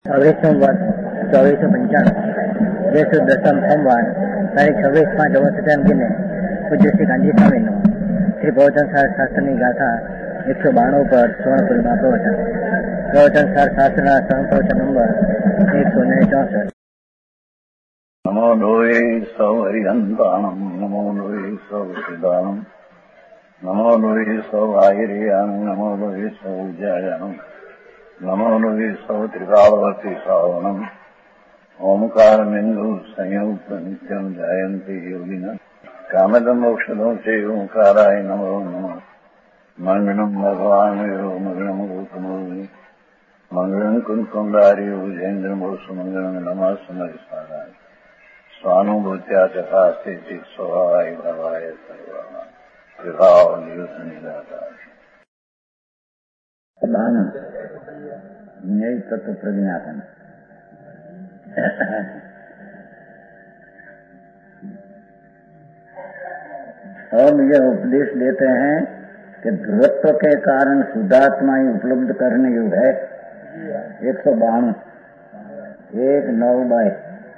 सोमवार 2495 जैसे दसम सोमवार तारीख 26/5 गिने पूज्य श्री कांजी स्वामीનું श्री प्रवचनसार शास्त्रनी गाथा 192 पर સુવર્ણપુરીમાં પ્રવચનસાર શાસ્ત્રના પ્રવચન નંબર 164. નમો લોહે સૌ હરિહંતાણમ નમો લોહે સૌ સિદ્ધાણમ નમો લોહે સૌ આયર્યાણમ નમો લોહે સૌ જયાણમ नमो लोहे सौ त्रिकावती श्रावणम ओंकार बिंदु संयुक्त नित्यम जयंती योगिना कामदम मोक्षदो से ओंकाराय नमो नमः मंगलम भगवान मंगलम गौतमोनि मंगलम कुंकुंडारी उजेन्द्र सुमंगलम नमः समरिसाराय स्वानुभूत्या तथा स्थिति स्वभावाय भवाय सर्वाणा त्रिभाव नियुक्त न्याय तत्व प्रज्ञापन। और यह उपदेश देते हैं कि ध्रुवत्व के कारण शुद्धात्मा ही उपलब्ध करने योग्य है। 192 192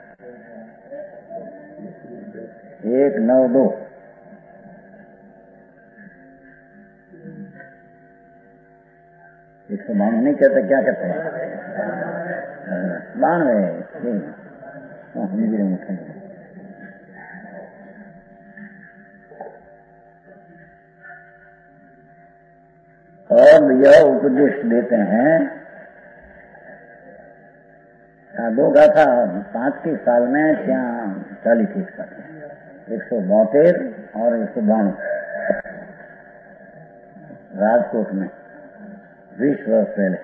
192 192 नहीं कहते, क्या कहते हैं? 92 और यह उपदेश देते हैं। दो गाथा 5 की साल में क्या 40 की साल 172 और 192 राजकोट में 20 वर्ष पहले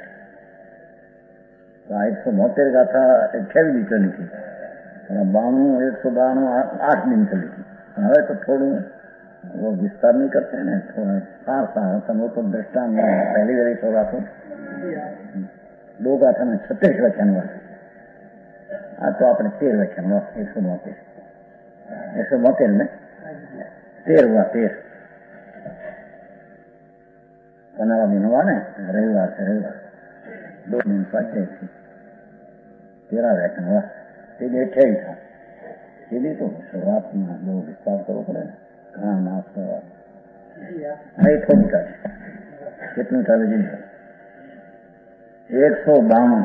172 गाथा 28 भी चली थी, 92 192 8 दिन चली थी। હવે તો થોડું वो विस्तार नहीं करते हैं, थोड़ा सार होता वो तो दृष्टांत पहली बार तो गाथो 2 गाथा में 36 व्याख्यान हुआ। आज तो आपने 13 व्याख्यान हुआ। 172 में 13 हुआ। 13 15 दिन हुआ ना, रविवार से रविवार 2 दिन पाछे 13 व्याख्यान हुआ। ये 28 था। सीधी तो शुरुआत में वो विस्तार करो पड़े कहाँ नाश करवा थोड़ी चाले कितनी चाले जी 192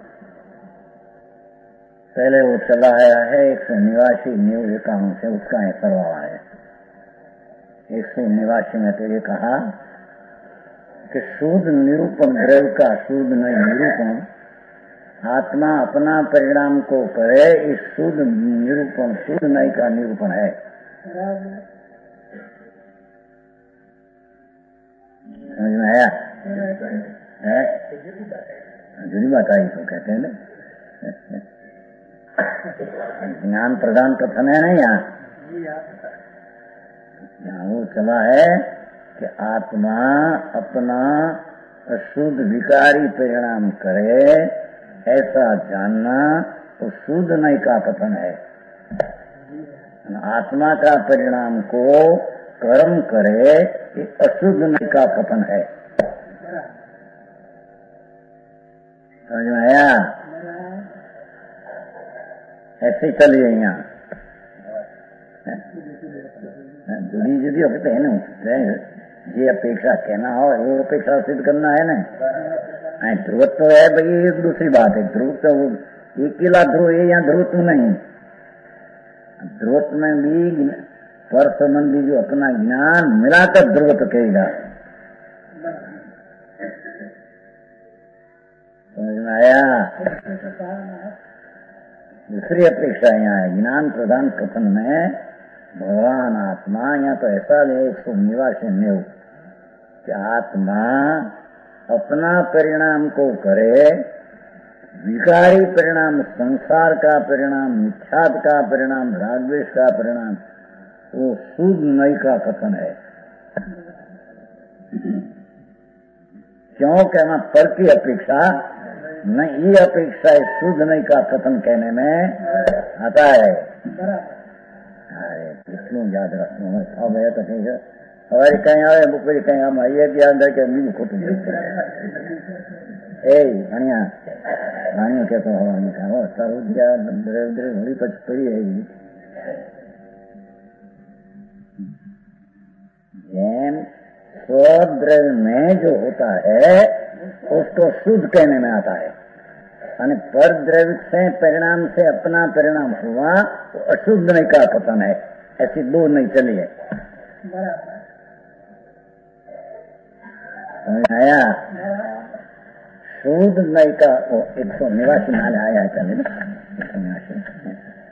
पहले वो चला आया है 189 न्यू 91 से उसका असर हुआ है। 189 में तो ये कहा कि शुद्ध निरूपण द्रव्य का शुद्ध नहीं निरूपण आत्मा अपना परिणाम को करे। इस शुद्ध निरूपण शुद्ध नहीं का निरूपण है। समझ में आया? जुड़ी बात आई तो कहते हैं ना, ज्ञान प्रदान कथन है ना यहाँ वो चला है कि आत्मा अपना अशुद्ध विकारी परिणाम करे ऐसा जानना तो शुद्ध नहीं का कथन है। आत्मा का परिणाम को कर्म करे ये अशुद्ध नहीं का कथन है। समझ में आया? ऐसे ही चलिए यहाँ जुदी जुदी होते है ना, ये अपेक्षा कहना हो वो अपेक्षा सिद्ध करना है ना। ध्रुवत्व है भाई, एक दूसरी बात है। ध्रुव तो अकेला ध्रुव है, यहाँ ध्रुवत्व नहीं। ध्रुवत्व में भी पर संबंधी जो अपना ज्ञान मिलाकर ध्रुवत्व कहेगा। समझ में आया? दूसरी अपेक्षा यहाँ है ज्ञान प्रदान कथन में भगवान आत्मा। यहाँ तो ऐसा ले 189 कि आत्मा अपना परिणाम को करे, विकारी परिणाम संसार का परिणाम मिथ्यात्व का परिणाम रागद्वेष का परिणाम वो शुद्ध नहीं का कथन है। क्यों कहना फल की अपेक्षा नहीं, ये अपेक्षा है शुद्ध नहीं का कथन कहने में आता है। अरे कितनों याद रखना अब है तो ठीक है। हमारी कहीं आवे मुकबरी कहीं हम आइए कि अंदर के मिल खोट ए बढ़िया प्राणियों के तो हवा में खाओ सर्वज्ञा होली पड़ी है। जैन स्वद्रव्य में जो होता है उसको शुद्ध कहने में आता है, और पर द्रव्य से परिणाम से अपना परिणाम हुआ तो अशुद्ध नहीं का पतन है। ऐसी दो नहीं चली है। आया शुद्ध नहीं का 189 माल आया चले 189।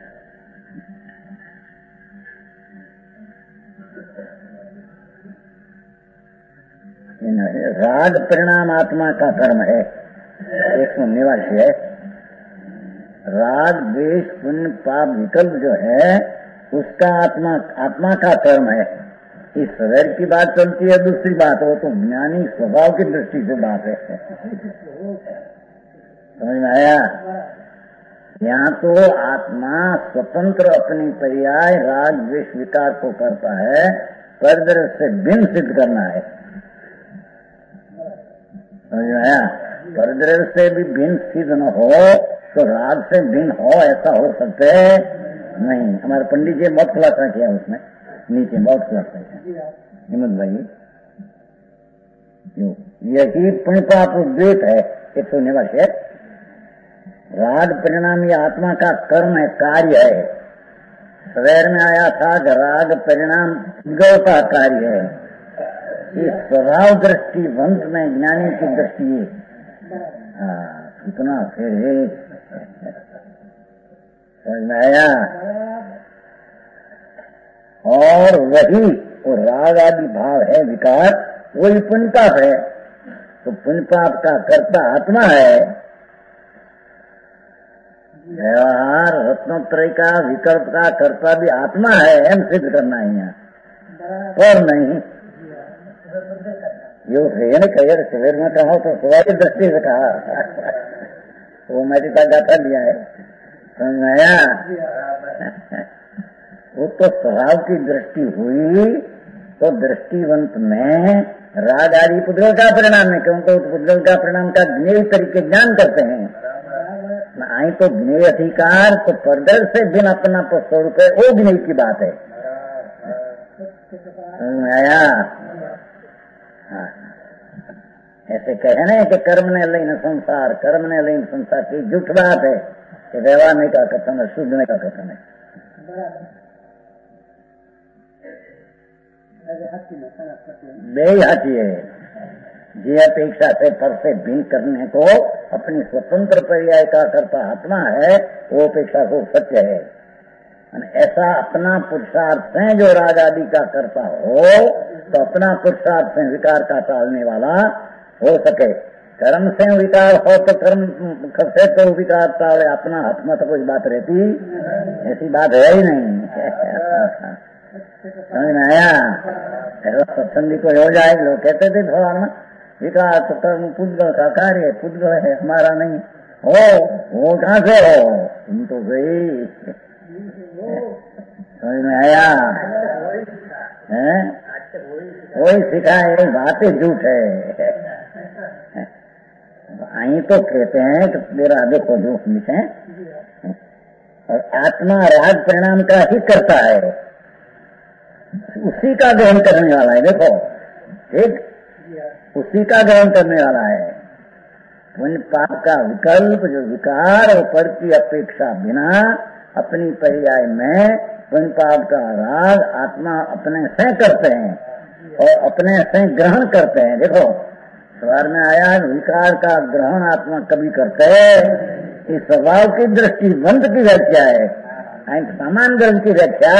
राग परिणाम आत्मा का कर्म है। 189 है। राग द्वेष पुण्य पाप विकल्प जो है उसका आत्मा का कर्म है। इस शरीर की बात चलती है, दूसरी बात वो तो ज्ञानी स्वभाव की दृष्टि से बात है। समझ में आया? यहाँ तो आत्मा स्वतंत्र अपनी पर्याय राग द्वेष विकार को करता है, परद्रव्य से भिन्न सिद्ध करना है। समझ में आया? परद्रव्य से भी भिन्न सिद्ध न हो तो राग से भिन्न हो, ऐसा हो सकते नहीं। हमारे पंडित जी बहुत खुलासा किया उसमें, नीचे बहुत खुलासा किया हिम्मत भाई। यही पुण्य पाप उद्वेत है 189। राग परिणाम ये आत्मा का कर्म है, कार्य है। सवेर में आया था राग परिणाम गौ का कार्य है। इस स्वभाव दृष्टि वंश में ज्ञानी की दृष्टि कितना फिर समझ में आया? और वही वो राग आदि भाव है विकार, वही पुण्य पाप है। तो पुण्य पाप का कर्ता आत्मा है। व्यवहार रत्नोत्रय का विकल्प का कर्ता भी आत्मा है। हम सिद्ध करना है यहाँ पर नहीं। यो कहिए शरीर में कहा तो स्वभाव की दृष्टि से कहा वो मैंने गाथा दिया है। समझ आया? वो तो स्वभाव की दृष्टि हुई तो दृष्टिवंत में राग आदि पुद्गल का परिणाम है, क्योंकि उस पुद्गल का परिणाम का ज्ञेय तरीके ज्ञान करते हैं। आई तो ज्ञेय अधिकार तो परदर से बिन अपना तो स्वरूप है, वो ज्ञेय की बात है। आया? हाँ। ऐसे कहे ना कि कर्म ने लईन संसार, कर्म ने लईन संसार की झूठ बात है कि व्यवहार नहीं का कथन है, शुद्ध नहीं का कथन है। बेहती है। जी अपेक्षा से पर से भिन्न करने को अपनी स्वतंत्र पर्याय का करता आत्मा है, वो अपेक्षा को सत्य है। ऐसा अपना पुरुषार्थ से जो राग आदि का करता हो तो अपना पुरुषार्थ से विकार का टालने वाला हो सके। कर्म से विकार हो तो कर्म से तो विकार टाले, अपना हाथ में तो कोई बात रहती, ऐसी बात है ही नहीं। समझ में आया? ऐसा सत्संगी कोई हो जाए, लोग कहते थे भगवान विकार तो कर्म पुद्गल का कार्य है, पुद्गल है, हमारा नहीं हो। वो कहाँ से हो? तुम तो गई। समझ में आया? वही सिखाए, बातें झूठ है। आई तो कहते हैं तो मेरा देखो जो है, और आत्मा राग परिणाम का ही करता है, उसी का ग्रहण करने वाला है। देखो ठीक, उसी का ग्रहण करने वाला है। पुण्य पाप का विकल्प जो विकार और पर की अपेक्षा बिना अपनी पर्याय में पुण्य पाप का राग आत्मा अपने से करते हैं और अपने से ग्रहण करते हैं। देखो सवार में आया विकार का ग्रहण आत्मा कभी करते है। इस स्वभाव की दृष्टि बंद की व्याख्या है, समान ग्रंथ की व्याख्या।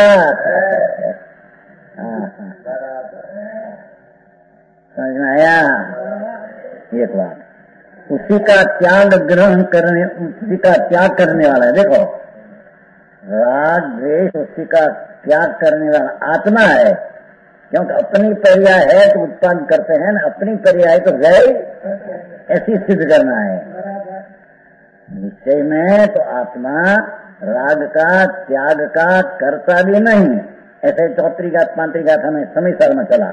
समझ में आया? एक बात, उसी का त्याग ग्रहण करने, उसी का त्याग करने वाला है। देखो राग द्वेष उसी का त्याग करने वाला आत्मा है, क्योंकि अपनी पर्याय है तो उत्पन्न करते हैं ना, अपनी पर्याय तो गए, ऐसी सिद्ध करना है। निश्चय में तो आत्मा राग का त्याग का करता भी नहीं। ऐसे चौत्री का पांत्री का था, मैं समय सर में चला।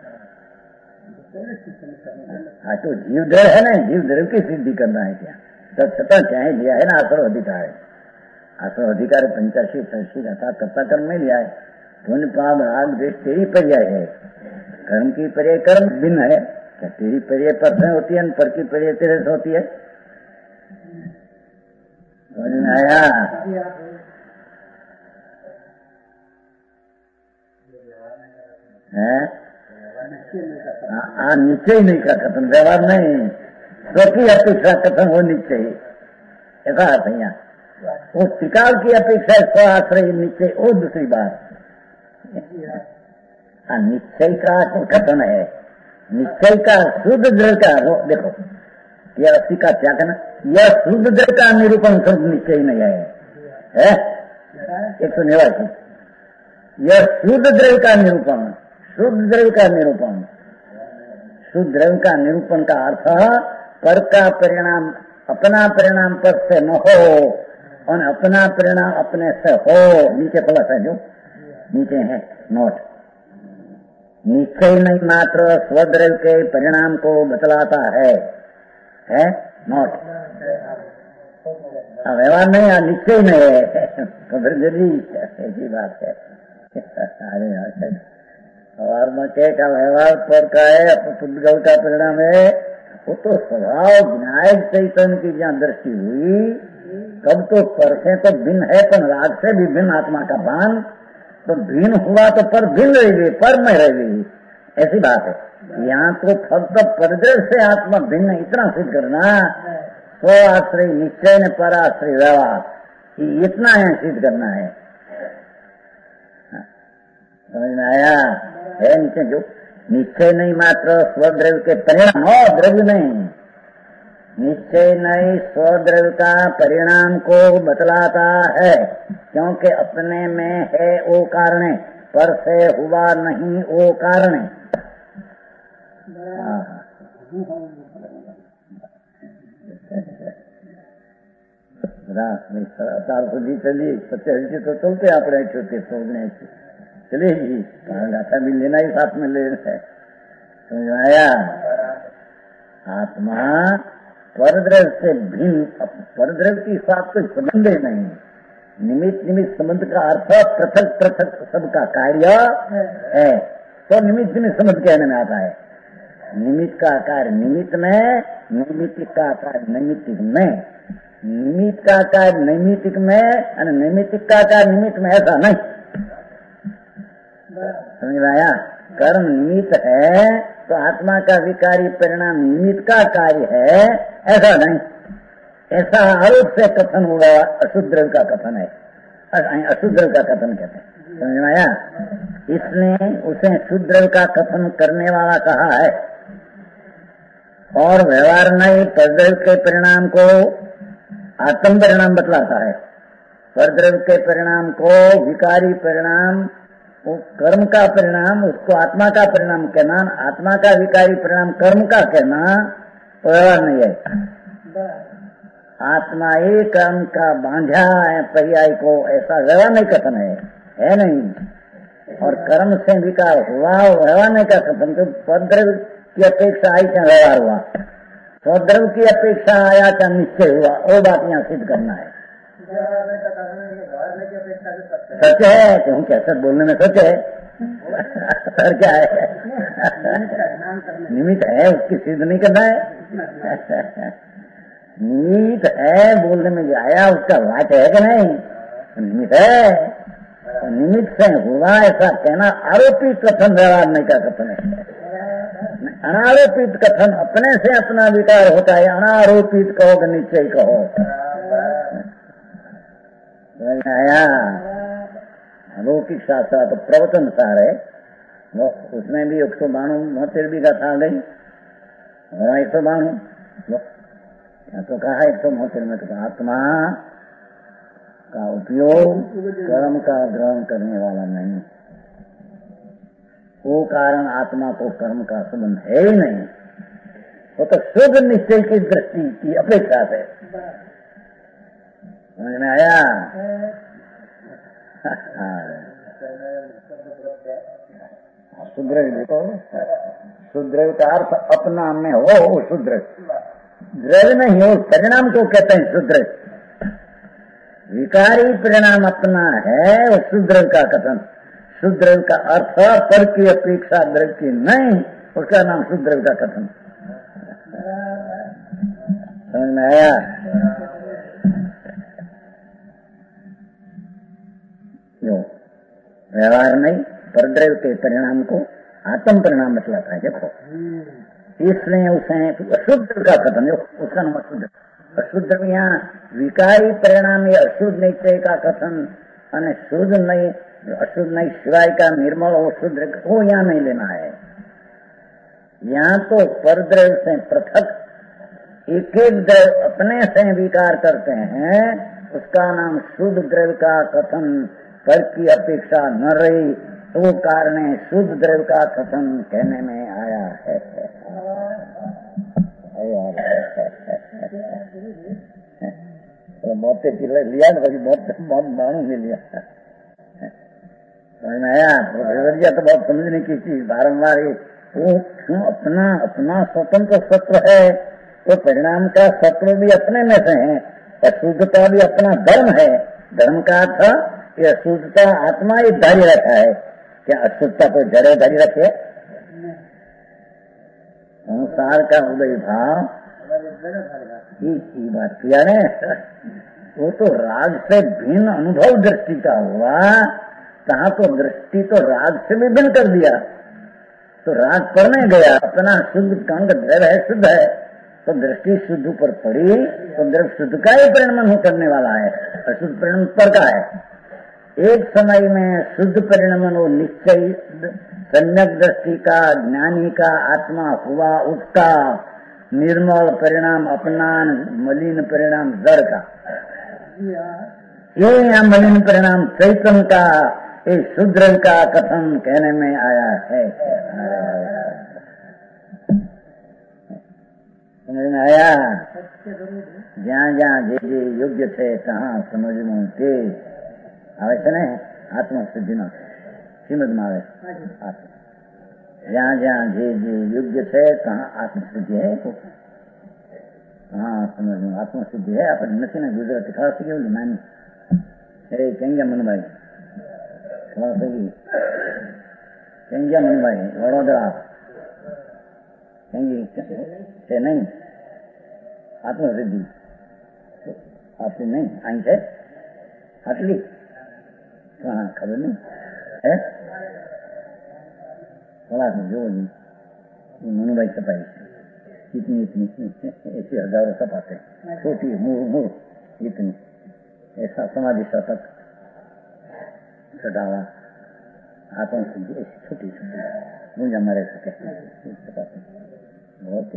हाँ तो जीव दर है ना, जीव दर की सिद्धि करना है क्या? छता क्या लिया है ना आसरो अधिकार है। आसरो अधिकार 85 86 का कर्ता कर्म में लिया है। पुण्य पाप राग देश तेरी पर्याय है। कर्म की पर्याय कर्म भिन्न है। क्या तेरी पर्याय पर से होती है, पर की पर्याय तेरे से होती है? समझ में आया? निश्चय नहीं का कथन, व्यवहार नहीं, स्वकी अपेक्षा कथन हो निश्चय, ऐसा अर्थ है यहाँ। वो टिकाव की अपेक्षा स्व आश्रय निश्चय, वो दूसरी बात। निश्चय का कथन है, निश्चय का शुद्ध दृढ़ का, देखो यह 80 का क्या कहना, यह शुद्ध दृढ़ का निरूपण शुद्ध निश्चय नहीं है 189। यह शुद्ध द्रव्य का निरूपण, शुद्ध द्रव्य का निरूपण, शुद्ध द्रव्य का निरूपण का अर्थ पर का परिणाम अपना परिणाम पर से न हो और अपना परिणाम अपने से हो। नीचे प्लस है, जो नीचे है नोट। निश्चय नहीं मात्र स्वद्रव्य के परिणाम को बतलाता है नोट। व्यवहार नहीं, निश्चय नहीं है, ऐसी बात है। व्यवहार में के का व्यवहार पर का है, पुद्गल का परिणाम है। वो तो स्वभाव विनायक चैतन्य की जहाँ दृष्टि हुई तब तो पर से तो भिन्न है, पर राग से भी भिन्न आत्मा का भान, तो भिन्न हुआ तो पर भिन्न रहेगी, पर में रहेगी, ऐसी बात है। यहाँ तो फक्त परदृश्य से आत्मा भिन्न, इतना सिद्ध करना। स्व आश्रय निश्चय ने पर आश्रय व्यवहार, इतना यहाँ सिद्ध करना है। समझ में आया? है नीचे जो निश्चय नहीं मात्र स्वद्रव्य के परिणाम, द्रव्य नहीं, निश्चय नहीं स्वद्रव्य का परिणाम को बतलाता है, क्योंकि अपने में है वो कारण, पर से हुआ नहीं वो कारण। चलिए 70 तो चलते अपने छोटे सोचने चलेगी, गाथा भी लेना ही साथ में ले रहे। समझ आया? आत्मा परद्रव्य से भिन्न, परद्रव्य के साथ कोई संबंध ही नहीं। निमित्त निमित्त संबंध का अर्थ पृथक पृथक सबका कार्य है, तो निमित्त निमित्त संबंध कहने में आता है। निमित्त का कार्य निमित्त में, निमित्त का कार्य नैमित्तिक में, निमित्त का कार्य नैमित्तिक में, नैमित्तिक का कार्य निमित्त में, ऐसा नहीं। समझ में आया? कर्म निमित्त है तो आत्मा का विकारी परिणाम निमित्त का कार्य है, ऐसा नहीं। ऐसा आरोप से कथन हुआ, अशुद्ध का कथन है, अशुद्ध का कथन कहते हैं। समझ में आया? इसने उसे शुद्ध का कथन करने वाला कहा है, और व्यवहार नहीं परद्रव्य के परिणाम को आत्म परिणाम बतलाता है। परद्रव्य के परिणाम को विकारी परिणाम, वो कर्म का परिणाम उसको आत्मा का परिणाम कहना, आत्मा का विकारी परिणाम कर्म का कहना तो व्यवहार नहीं है। आत्मा ही कर्म का बांधा है पर्याय को, ऐसा व्यवहार नहीं कथन है नहीं। और कर्म से विकार हुआ व्यवहार नहीं का कथन, तो परद्रव्य की अपेक्षा आई क्या व्यवहार हुआ, स्वद्रव्य की अपेक्षा आया क्या निश्चय हुआ, वो बात यहाँ सिद्ध करना है। सच है, क्यों कैसे बोलने में सच है, सर क्या है, निमित्त है उसकी सिद्ध नहीं करना है। निमित्त है बोलने में जो आया उसका वाच है कि नहीं, निमित्त है, निमित्त से हुआ ऐसा कहना आरोपित कथन व्यवहार नहीं का कथन है। अनारोपित कथन अपने से अपना विकार होता है, अनारोपित कहो कि निश्चय कहो। आया लौकिक शास्त्र तो प्रवचन सार है, वो उसमें भी 192 भी कथा गई, 192 तो कहा 172 में तो आत्मा का उपयोग कर्म का ग्रहण करने वाला नहीं, वो कारण आत्मा को कर्म का संबंध है ही नहीं, वो तो शुद्ध निश्चय की दृष्टि की अपेक्षा से। समझ में आया? सुद्रव्य देखो, सुद्रव्य का अर्थ अपना में हो शुद्र, द्रव्य नहीं, और परिणाम को कहते हैं शूद्र। विकारी परिणाम अपना है और शूद्र का कथन। शूद्र का अर्थ पर की अपेक्षा द्रव्य की नहीं, उसका नाम शूद्र का कथन। समझ में आया? व्यवहार नहीं, परद्रव्य के परिणाम को आत्म परिणाम बतलाता है। देखो, इसलिए उसे अशुद्ध का कथन, उसका नाम अशुद्ध। अशुद्ध में यहाँ विकारी परिणाम या अशुद्ध निश्चय का कथन, અને शुद्ध नहीं, अशुद्ध नहीं सिवाय का निर्मल और शुद्ध वो यहाँ नहीं लेना है। यहाँ तो परद्रव्य से पृथक एक एक द्रव्य अपने से विकार करते हैं, उसका नाम शुद्ध द्रव्य का कथन पर की अपेक्षा न रही, तो कारण शुद्ध द्रव्य का कथन कहने में आया है। मौते लिया तो बहुत मानू भी लिया। समझ में आया? तो बहुत समझने की चीज बारम्बार वो क्यों अपना स्वतंत्र सत्व है, तो परिणाम का सत्व भी अपने में से है, अशुद्धता भी अपना धर्म है। धर्म का अर्थ ये अशुद्धता आत्मा ही धारी रखा है। क्या अशुद्धता को जड़े धारी रखे? संसार का उदय भाव की बात किया ने, वो तो राग से भिन्न अनुभव दृष्टि का हुआ। कहा तो दृष्टि तो राग से भी भिन्न कर दिया, तो राग पर नहीं गया। अपना शुद्ध कंग द्रव्य है, शुद्ध है, तो दृष्टि शुद्ध पर पड़ी, तो द्रव्य शुद्ध का ही परिणाम करने वाला है, अशुद्ध परिणाम पर का है। एक समय में शुद्ध परिणाम वो निश्चय सम्यक दृष्टि का, ज्ञानी का आत्मा हुआ, उसका निर्मल परिणाम अपना, मलिन परिणाम जड़ का। ये यहाँ मलिन परिणाम चैतन्य का, ये शूद्र का कथन कहने में आया है। समझ में आया? જ્યાં જ્યાં જે જે યોગ્ય છે ત્યાં સમજવું તે આવે છે ને આત્મશુદ્ધિનો શ્રીમદમાં આવે જ્યાં જ્યાં જે જે યોગ્ય છે ત્યાં આત્મશુદ્ધિ है। हाँ समझ आत्मशुद्धि है। આપણે નથી ને ગુજરાતી ખાસ કેવું માની એ કેંગ્યા મનભાઈ ખાસ કેંગ્યા મનભાઈ વડોદરા કેંગી છે નહીં આત્મસિદ્ધિ आपकी नहीं आई है आटली कहाँ खबर नहीं है बोला जो मनुभाई छपाई इतनी इतनी ऐसी हजारों छपाते छोटी मुँह इतनी ऐसा समाधि शतक चढ़ावा आत्म सिद्धि ऐसी छोटी छोटी मुझे मरे सके छपाते बहुत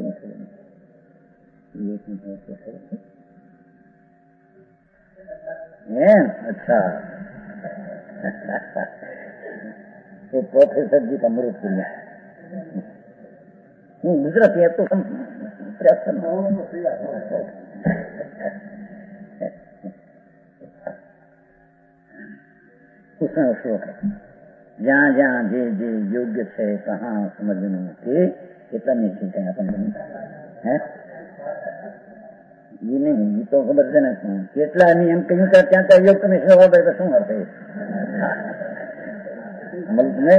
अच्छा तो प्रोफेसर जी का मृत पुण्य गुजराती है तो हम प्रयास करना उसमें श्लोक है जहाँ जहाँ जे जे योग्य है कहाँ समझने के कितना नहीं ठीक है अपन है ये नहीं ये तो खबर देना કેટલા નિયમ કહ્યું કે ત્યાં ત્યાં યોગ તમે સેવા ભાઈ તો શું હશે મતલબ ને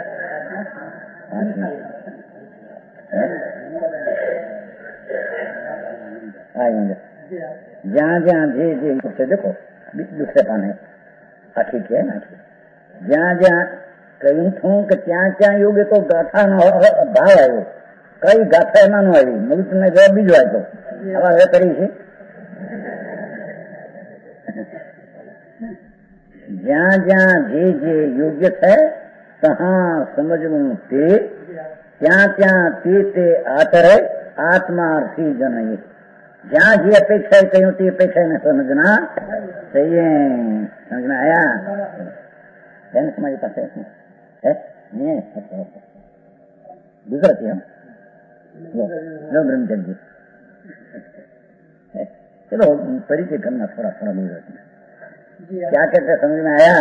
आएंगे जहाँ जहाँ जे जे से देखो दूसरे पाने ठीक है ना जहाँ जहाँ कहीं थू कि ત્યાં ત્યાં યોગે તો ગાથા નો ભાવ આવ્યો કઈ ગાથા એમાં નો આવી મૃત ને જવાબ બીજો આવ્યો આવા હવે કરી છે જ્યાં જ્યાં જે જે યોગ્ય છે તहाँ સમજવું તે ત્યાં ત્યાં તે આતરે आत्मार्थी जनये जहाँ जी अपेक्षा है कहीं होती अपेक्षा न समझना चाहिए। समझ में आया? है ना तुम्हारे पास है नहीं है गुजराती हम लो ब्रह्मचर्य जी चलो परिचय करना थोड़ा थोड़ा गुजराती क्या कहते समझ में आया?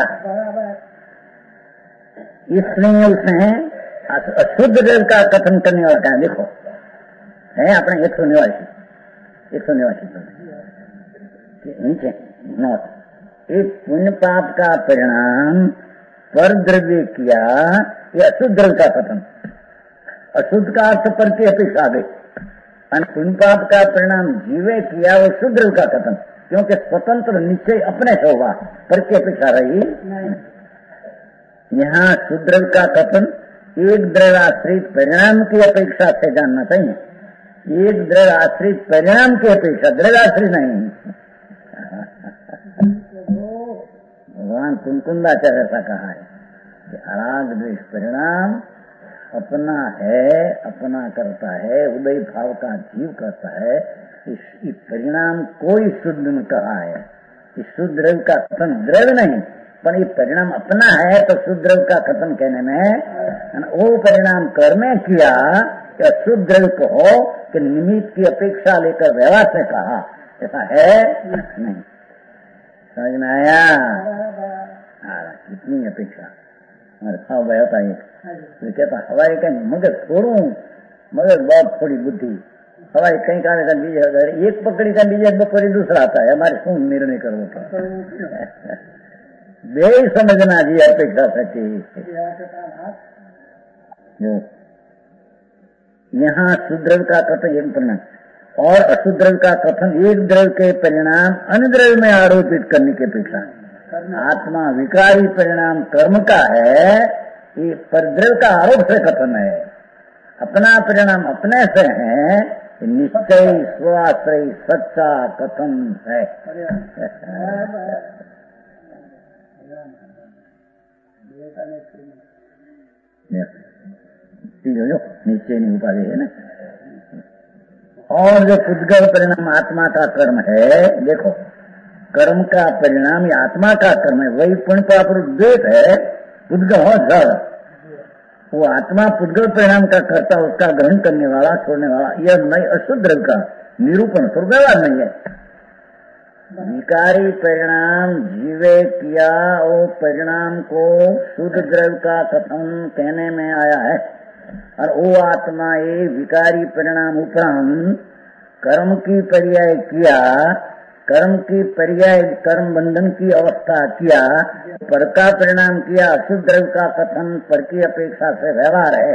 इसलिए उसने अशुद्ध देव का कथन करने वाला कहा देखो है अपने 189 नीचे नोट, एक पुण्य पाप का परिणाम पर द्रव्य किया या अशुद्ध द्रव्य का कथन। अशुद्ध का अर्थ पर की अपेक्षा आ गई, और पुण्य पाप का परिणाम जीवे किया वो शुद्ध द्रव्य का कथन, क्योंकि स्वतंत्र निश्चय अपने से होगा, पर की अपेक्षा रही। यहाँ शुद्ध द्रव्य का कथन एक द्रव्याश्रित परिणाम की अपेक्षा से जानना चाहिए, एक द्रव्याश्रित परिणाम की अपेक्षा, द्रव्याश्रित नहीं। भगवान कुंकुंदाचार्य ऐसा कहा है कि अराग द्वेष परिणाम अपना है, अपना करता है, उदय भाव का जीव करता है। इस परिणाम कोई शुद्ध में कहा है, इस शुद्ध द्रव्य का कथन द्रव्य नहीं, पर ये परिणाम अपना है तो शुद्ध द्रव्य का कथन कहने में वो परिणाम कर्म किया या शुद्ध द्रव्य को हो कि निमित्त की अपेक्षा लेकर व्यवहार से कहा, ऐसा है नहीं। समझ में आया? कितनी अपेक्षा हमारे खाओ भाई होता है, तो कहता हवाई कहीं मगर छोड़ू, मगर बहुत थोड़ी बुद्धि, हवाई कहीं का बीज एक पकड़ी का बीज बकरी दूसरा आता है, हमारे सुन निर्णय करो बे समझना जी अपेक्षा सच्ची। यहाँ शुद्ध द्रव्य का कथन एक परिणाम और अशुद्ध द्रव्य का कथन एक द्रव्य के परिणाम अन्य द्रव्य में आरोपित करने की अपेक्षा। आत्मा विकारी परिणाम कर्म का है, ये परद्रव्य का आरोप से कथन है, अपना परिणाम अपने से है, निश्चय स्वाश्रय सच्चा कथन है। निश्चय नहीं उपाधि है ना। और जो पुद्गल परिणाम आत्मा का कर्म है, देखो कर्म का परिणाम ये आत्मा का कर्म है, वही पुण्य पाप रूप द्वैत है, पुद्गल हो जड़, वो आत्मा पुद्गल परिणाम का करता, उसका ग्रहण करने वाला छोड़ने वाला, यह नहीं अशुद्ध द्रव्य का निरूपण तो व्यवहार नहीं है। विकारी परिणाम जीवे किया, वो परिणाम को शुद्ध द्रव्य का कथन कहने में आया है, और वो आत्मा ये विकारी परिणाम उपरांत कर्म की पर्याय किया, कर्म की पर्याय कर्म बंधन की अवस्था किया, पर का परिणाम किया, अशुद्ध द्रव्य का कथन पर की अपेक्षा से व्यवहार है।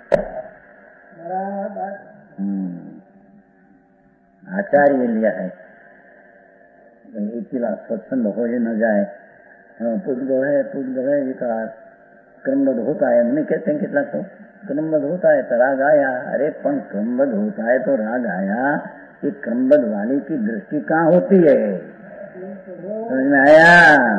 आचार्य लिया है, सत्संग हो न जाए, पुद्गल है विकार क्रमबद्ध होता है, नहीं कहते हैं कितना तो क्रमबद्ध होता है तो राग आया, अरे पण क्रमबद्ध होता है तो राग आया, ये क्रमबद्ध वाले की दृष्टि कहाँ होती है? समझ में आया?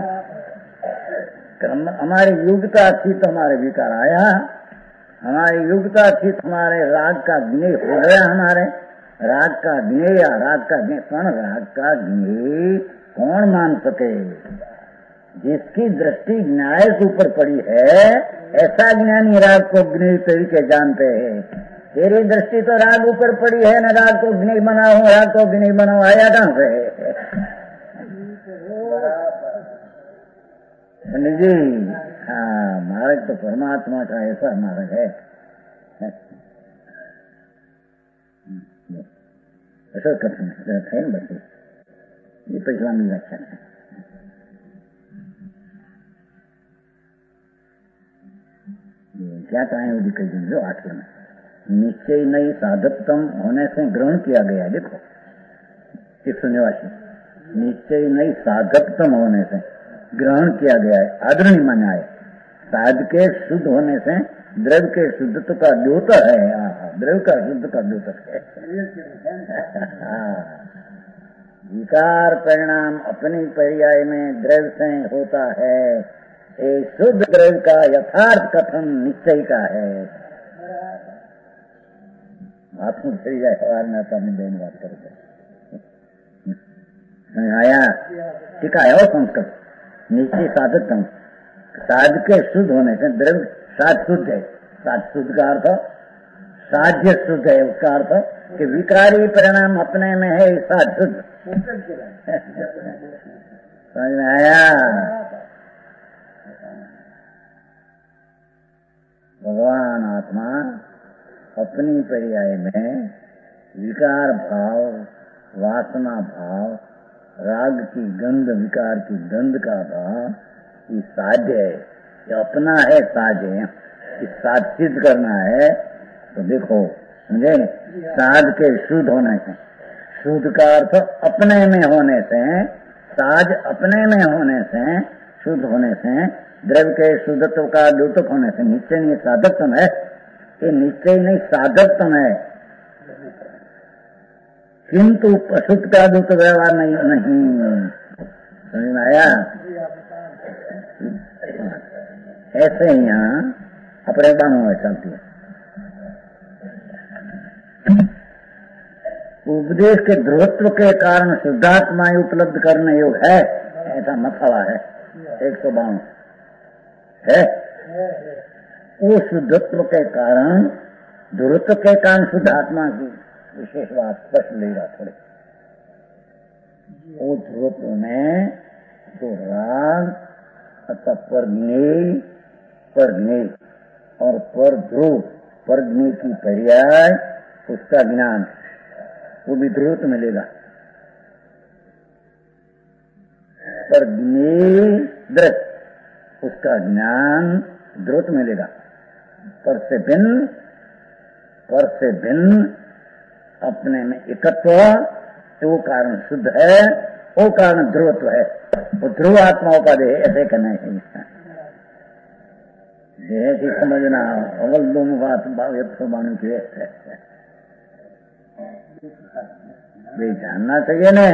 हमारी योग्यता थी तो हमारे विकार आया, हमारी योग्यता थी तो हमारे राग का ज्ञेय हो गया, हमारे राग का ज्ञेय या राग का ज्ञेय, पण राग का ज्ञेय कौन मान सके? जिसकी दृष्टि न्याय के ऊपर पड़ी है, ऐसा ज्ञानी राग को ज्ञेय तरीके जानते हैं। तेरी दृष्टि तो राग ऊपर पड़ी है, न राग को ज्ञेय बनाओ, राग को ज्ञेय बनाओ, आया कहाँ से? जी हाँ, मार्ग तो परमात्मा का ऐसा मार्ग है। ऐसा कथन है न बच्चे, ये पिछला मेरा लक्षण है। क्या चाहे वो भी कही जो आखिर में निश्चय नहीं साधकतम होने से ग्रहण किया गया। देखो इस सुनिवासी निश्चय नहीं साधकतम होने से ग्रहण किया गया है, आदरणीय माना है। साध के शुद्ध होने से द्रव्य के शुद्धत्व का द्योतक है, द्रव्य का शुद्ध का द्योतक है। विकार परिणाम अपनी पर्याय में द्रव्य से होता है, ये शुद्ध द्रव्य का यथार्थ कथन निश्चय का है। आपको चली जाए सवाल में आता मैं देने बात करते आया टीका है। और संस्कृत निश्चय साधकतम, साध के शुद्ध होने से द्रव्य साध शुद्ध है। साध शुद्ध का अर्थ साध्य शुद्ध है, उसका अर्थ कि विकारी परिणाम अपने में है, साध शुद्ध। समझ में आया? भगवान आत्मा अपनी पर्याय में विकार भाव वासना भाव, राग की गंध, विकार की गंध का भाव, ये साध्य है, ये अपना है साध्य है। इस साध सिद्ध करना है तो देखो, समझे, साध के शुद्ध होने से, शुद्ध का अर्थ अपने में होने से, साज अपने में होने से, शुद्ध होने से, द्रव्य के शुद्धत्व का द्योतक होने से, निश्चय नहीं साधकत्व है, ये निश्चय नहीं साधकत्व है, किंतु अशुद्ध का द्योतक व्यवहार नहीं। समझ में आया? ऐसे ही यहाँ अपने बाणों में चलती है। उपदेश के ध्रुवत्व के कारण शुद्धात्मा उपलब्ध करने योग है, ऐसा मसला है 152 है। वो शुद्धत्व के कारण, ध्रुवत्व के कारण शुद्धात्मा की विशेष बात स्पष्ट लेगा थोड़े। वो ध्रुवत्व में तो राग अतः परज्ञेय और पर ध्रुव, परज्ञेय की पर्याय उसका ज्ञान, वो भी ध्रुव मिलेगा। परज्ञेय दृश्य, उसका ज्ञान ध्रुव मिलेगा। पर से भिन्न अपने में एकत्व, वो कारण शुद्ध है, वो कारण ध्रुवत्व है। वो ध्रुव आत्माओं का देह ऐसे करना है। देह की समझना अवल दोनों बात बाणु की जानना चाहिए न।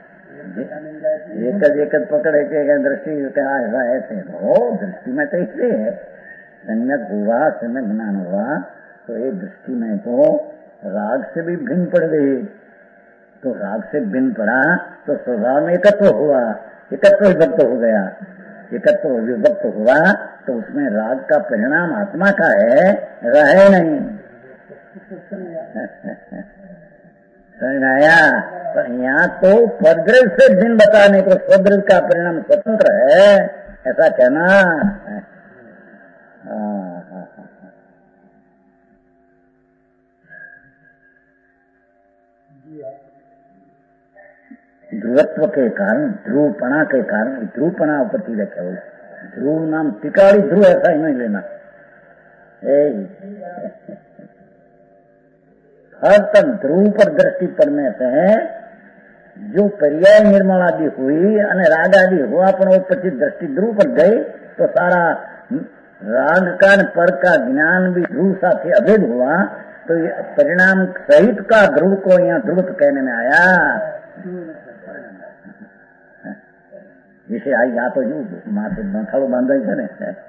एक पकड़े के दृष्टि ऐसा ऐसे हो, दृष्टि में तो इसलिए है, सम्यक हुआ, सम्यक ज्ञान हुआ तो ये दृष्टि में तो राग से भी भिन्न पड़ गई। तो राग से भिन्न पड़ा तो स्वभाव में एकत्व हुआ, एकत्व विभक्त हो गया। एकत्व विभक्त हुआ तो उसमें राग का परिणाम आत्मा का है, रहे नहीं। समझ आया? पर यहाँ तो परद्रव्य से भिन्न बताने को स्वद्रव्य का परिणाम स्वतंत्र है, ऐसा कहना। ध्रुवत्व के कारण, ध्रुवपना के कारण, ध्रुवपना उपति रखे हो। ध्रुव नाम टिकारी ध्रुव, ऐसा ही नहीं लेना। हर तक ध्रुव पर दृष्टि पड़ने से जो पर्याय निर्मल आदि हुई और राग आदि हुआ, पर वो पची दृष्टि ध्रुव पर गई तो सारा राग का पर का ज्ञान भी ध्रुव साथ अभेद हुआ। तो ये परिणाम सहित का ध्रुव को यहाँ ध्रुव कहने में आया। विषय आई जातो यू माथे मथाड़ो बांधा है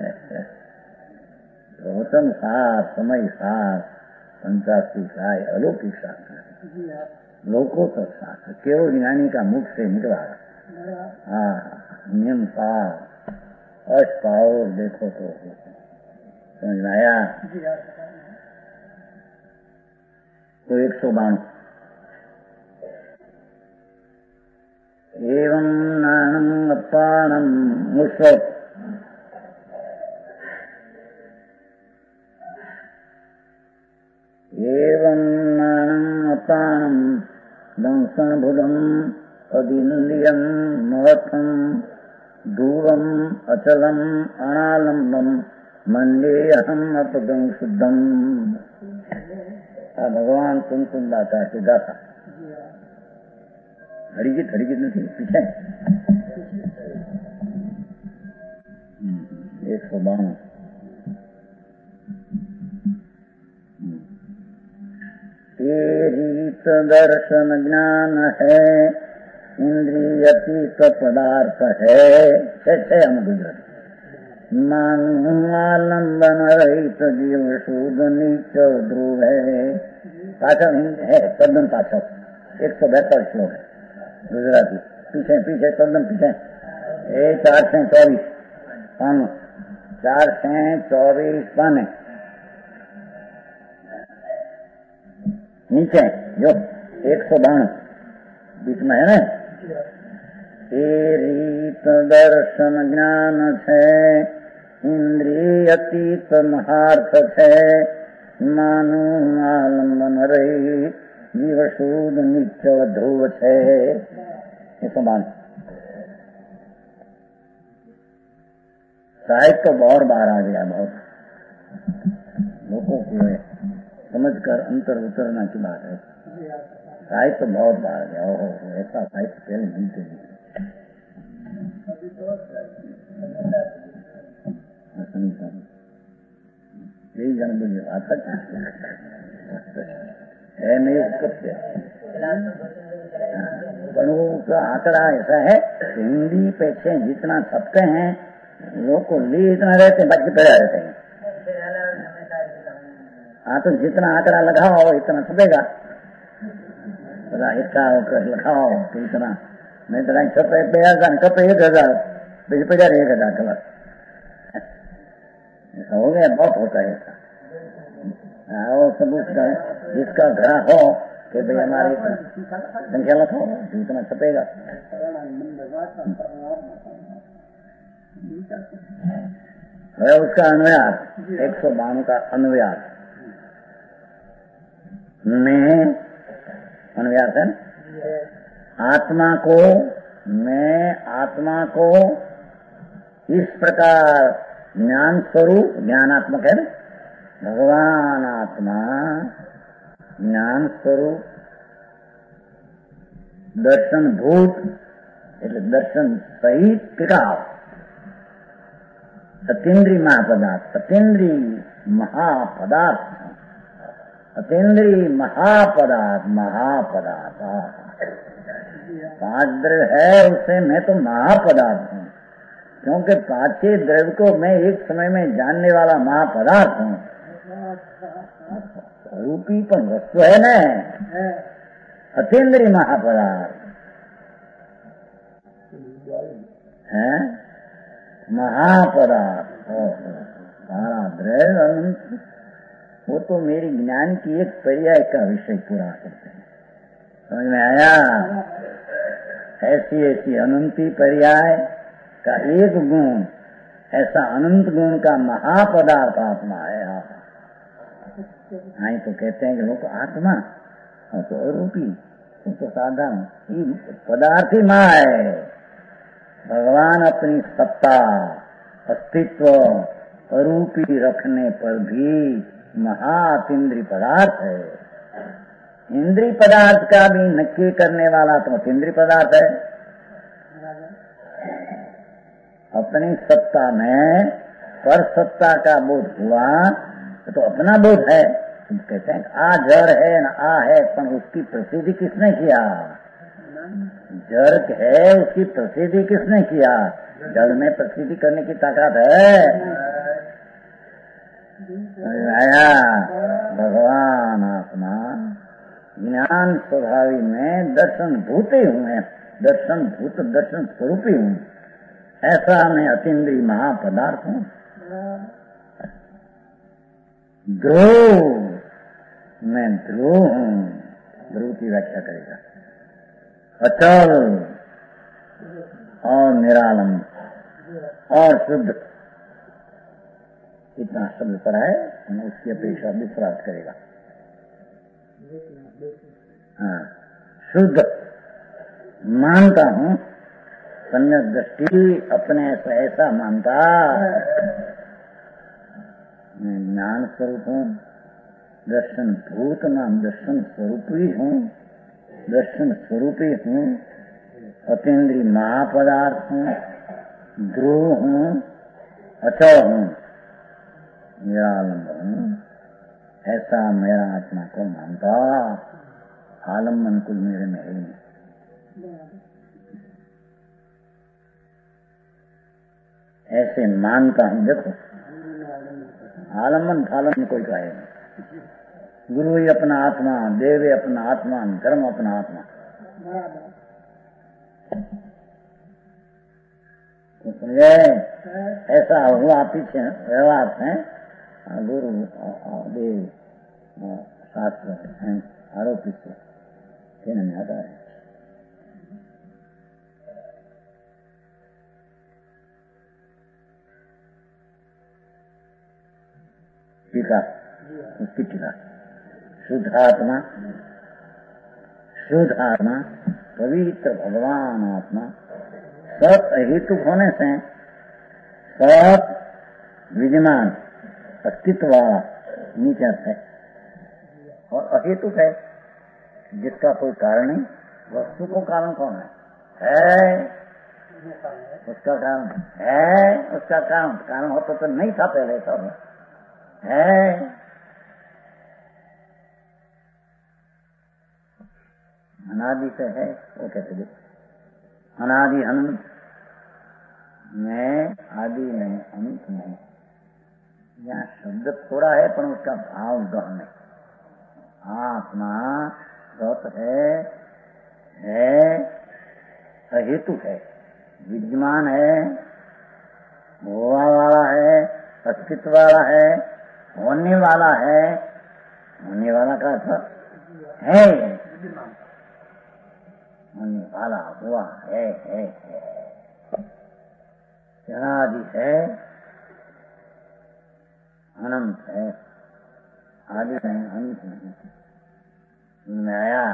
रोतन सार समय सार पंचाशी साय अलौकिक शास्त्र लोकोत्तर शास्त्र केवल ज्ञानी का मुख से निकला। हाँ, नियम सार अष्टाओ देखो तो समझ में आया? तो 152 एवं नानम अपानम मुसत एवं नानम अपानम दंसन भुजम अदिन्द्रियम महत्तम दूरम अचलम अनालंबम मंडेयहम अपगं शुद्धम। भगवान कुंकुम दाता सीधा था हरिजित नहीं पीछे 152 ये रीत दर्शन ज्ञान है, इंद्रियतीत पदार्थ है। हम गुजरात मानु आलम्बन रहित जीव शुद्ध नीच ध्रुव है। पाछल है तद्दन पाछल 172 श्लोक है गुजराती। पीछे पीछे तद्दन पीछे 424 पाने 424 पाने नीचे जो 192 बीच में है ना। ये रीत दर्शन ज्ञान है, इंद्रियतीत महार्थ है, मानु आलम्बन रही जीव शुद्ध निश्चल ध्रुव है। ये समान साहित्य तो बहुत बार आ गया, बहुत लोगों को समझकर अंतर उतरना की बात है। साहित्य तो बहुत बार आ गया। ओहो, ऐसा साहित्य पहले मिलते नहीं। यही जन बोलिए आता है नहीं उसका का आंकड़ा ऐसा है, हिंदी पेशे जितना छपते हैं लोग को लिए इतना रहते हैं, बाकी पैदा रहते हैं। हाँ तो जितना आंकड़ा लगाओ इतना छपेगा, इतना लगाओ तो इतना, नहीं तो छपे 1000 कपे 1000 बीस 1000 कलर ऐसा हो गया। बहुत होता है ऐसा। वो सब उसका जिसका ग्राह हो कि भाई हमारी संख्या लगाओ इतना छपेगा। है उसका अन्वयार्थ 192 का अन्वयार्थ में अन्वयार्थ है आत्मा को, मैं आत्मा को इस प्रकार ज्ञान स्वरूप, ज्ञानात्मक है भगवान आत्मा ज्ञान स्वरूप दर्शन भूत એટલે દર્શન સહિત ટીકાવ અતિન્દ્રિય મહાપદાર્થ, અતિન્દ્રિય મહાપદાર્થ, अतीन्द्रिय महापदार्थ, महापदार्थ 5 द्रव्य है उससे मैं तो महापदार्थ हूँ, क्योंकि 5 द्रव्य को मैं एक समय में जानने वाला महापदार्थ हूँ। रूपी पण वस्तु है न, अतीन्द्रिय महापदार्थ है, महापदार्थ सारा द्रव्य अनंत, वो तो मेरी ज्ञान की एक पर्याय का विषय पूरा करते हैं। समझ में आया? ऐसी ऐसी अनंती पर्याय का एक गुण, ऐसा अनंत गुण का महापदार्थ आत्मा है। हाँ तो कहते हैं कि लोग आत्मा तो अरूपी, तो साधारण पदार्थ ही माँ है। भगवान अपनी सत्ता अस्तित्व अरूपी रखने पर भी महाअतीन्द्रिय पदार्थ है। इंद्रिय पदार्थ का भी नक्की करने वाला तो अतीन्द्रिय पदार्थ है। अपनी सत्ता में पर सत्ता का बोध हुआ तो अपना बोध है। कहते हैं आ जड़ है न आ है, पर उसकी प्रसिद्धि किसने किया? जड़ है उसकी प्रसिद्धि किसने किया? जड़ में प्रसिद्धि करने की ताकत है। आया भगवान आत्मा ज्ञान स्वभावी में दर्शन भूते हुए, दर्शन भूत दर्शन स्वरूपी हूँ, ऐसा मैं अतीन्द्रिय महापदार्थ हूँ। ध्रुव, मैं ध्रुव हूँ। ध्रुव की व्याख्या करेगा अचल और निरालम और शुद्ध। इतना शब्द पर है, उसकी अपेक्षा विश्वास करेगा। हाँ, शुद्ध मानता हूँ, सम्यक दृष्टि अपने ऐसा ऐसा मानता, मैं ज्ञान स्वरूप हूँ, दर्शन भूत नाम दर्शन स्वरूपी हूँ, दर्शन स्वरूपी हूँ, अतीन्द्रिय महापदार्थ हूँ, ध्रुव हूँ, अचल हूँ, निरालंब हूँ। ऐसा मेरा आत्मा को मानता, आलम्बन कुल मेरे में है नहीं। ऐसे मानता हूँ। देखो आलम्बन फालम्बन कोई कहे नहीं। गुरु ही अपना आत्मा, देव अपना आत्मा, धर्म अपना आत्मा। तो समझे? ऐसा हुआ पीछे व्यवहार है। गुरु देव शास्त्र आरोपित से कहने में आता है। टीका, उसकी टीका शुद्ध आत्मा शुद्ध आत्मा, पवित्र भगवान आत्मा, सत हेतु होने से सत विद्यमान अस्तित्व वाला नीचे है और अहेतु है जिसका कोई कारण नहीं। वस्तु को कारण कौन है? उसका कारण है, उसका कारण होता तो नहीं था पहले, सब है। अनादि से है, वो कैसे दे? अनादि अनंत में, आदि में, अनंत में। यहाँ शब्द थोड़ा है पर उसका भाव गहन है। आत्मा सत है, अहेतु है, विद्यमान है, होने वाला है, अस्तित्व वाला है, होने वाला है। होने वाला का अर्थ है, होने वाला हुआ है। आदि है, अनंत है, आदि नहीं, अनंत नहीं। नया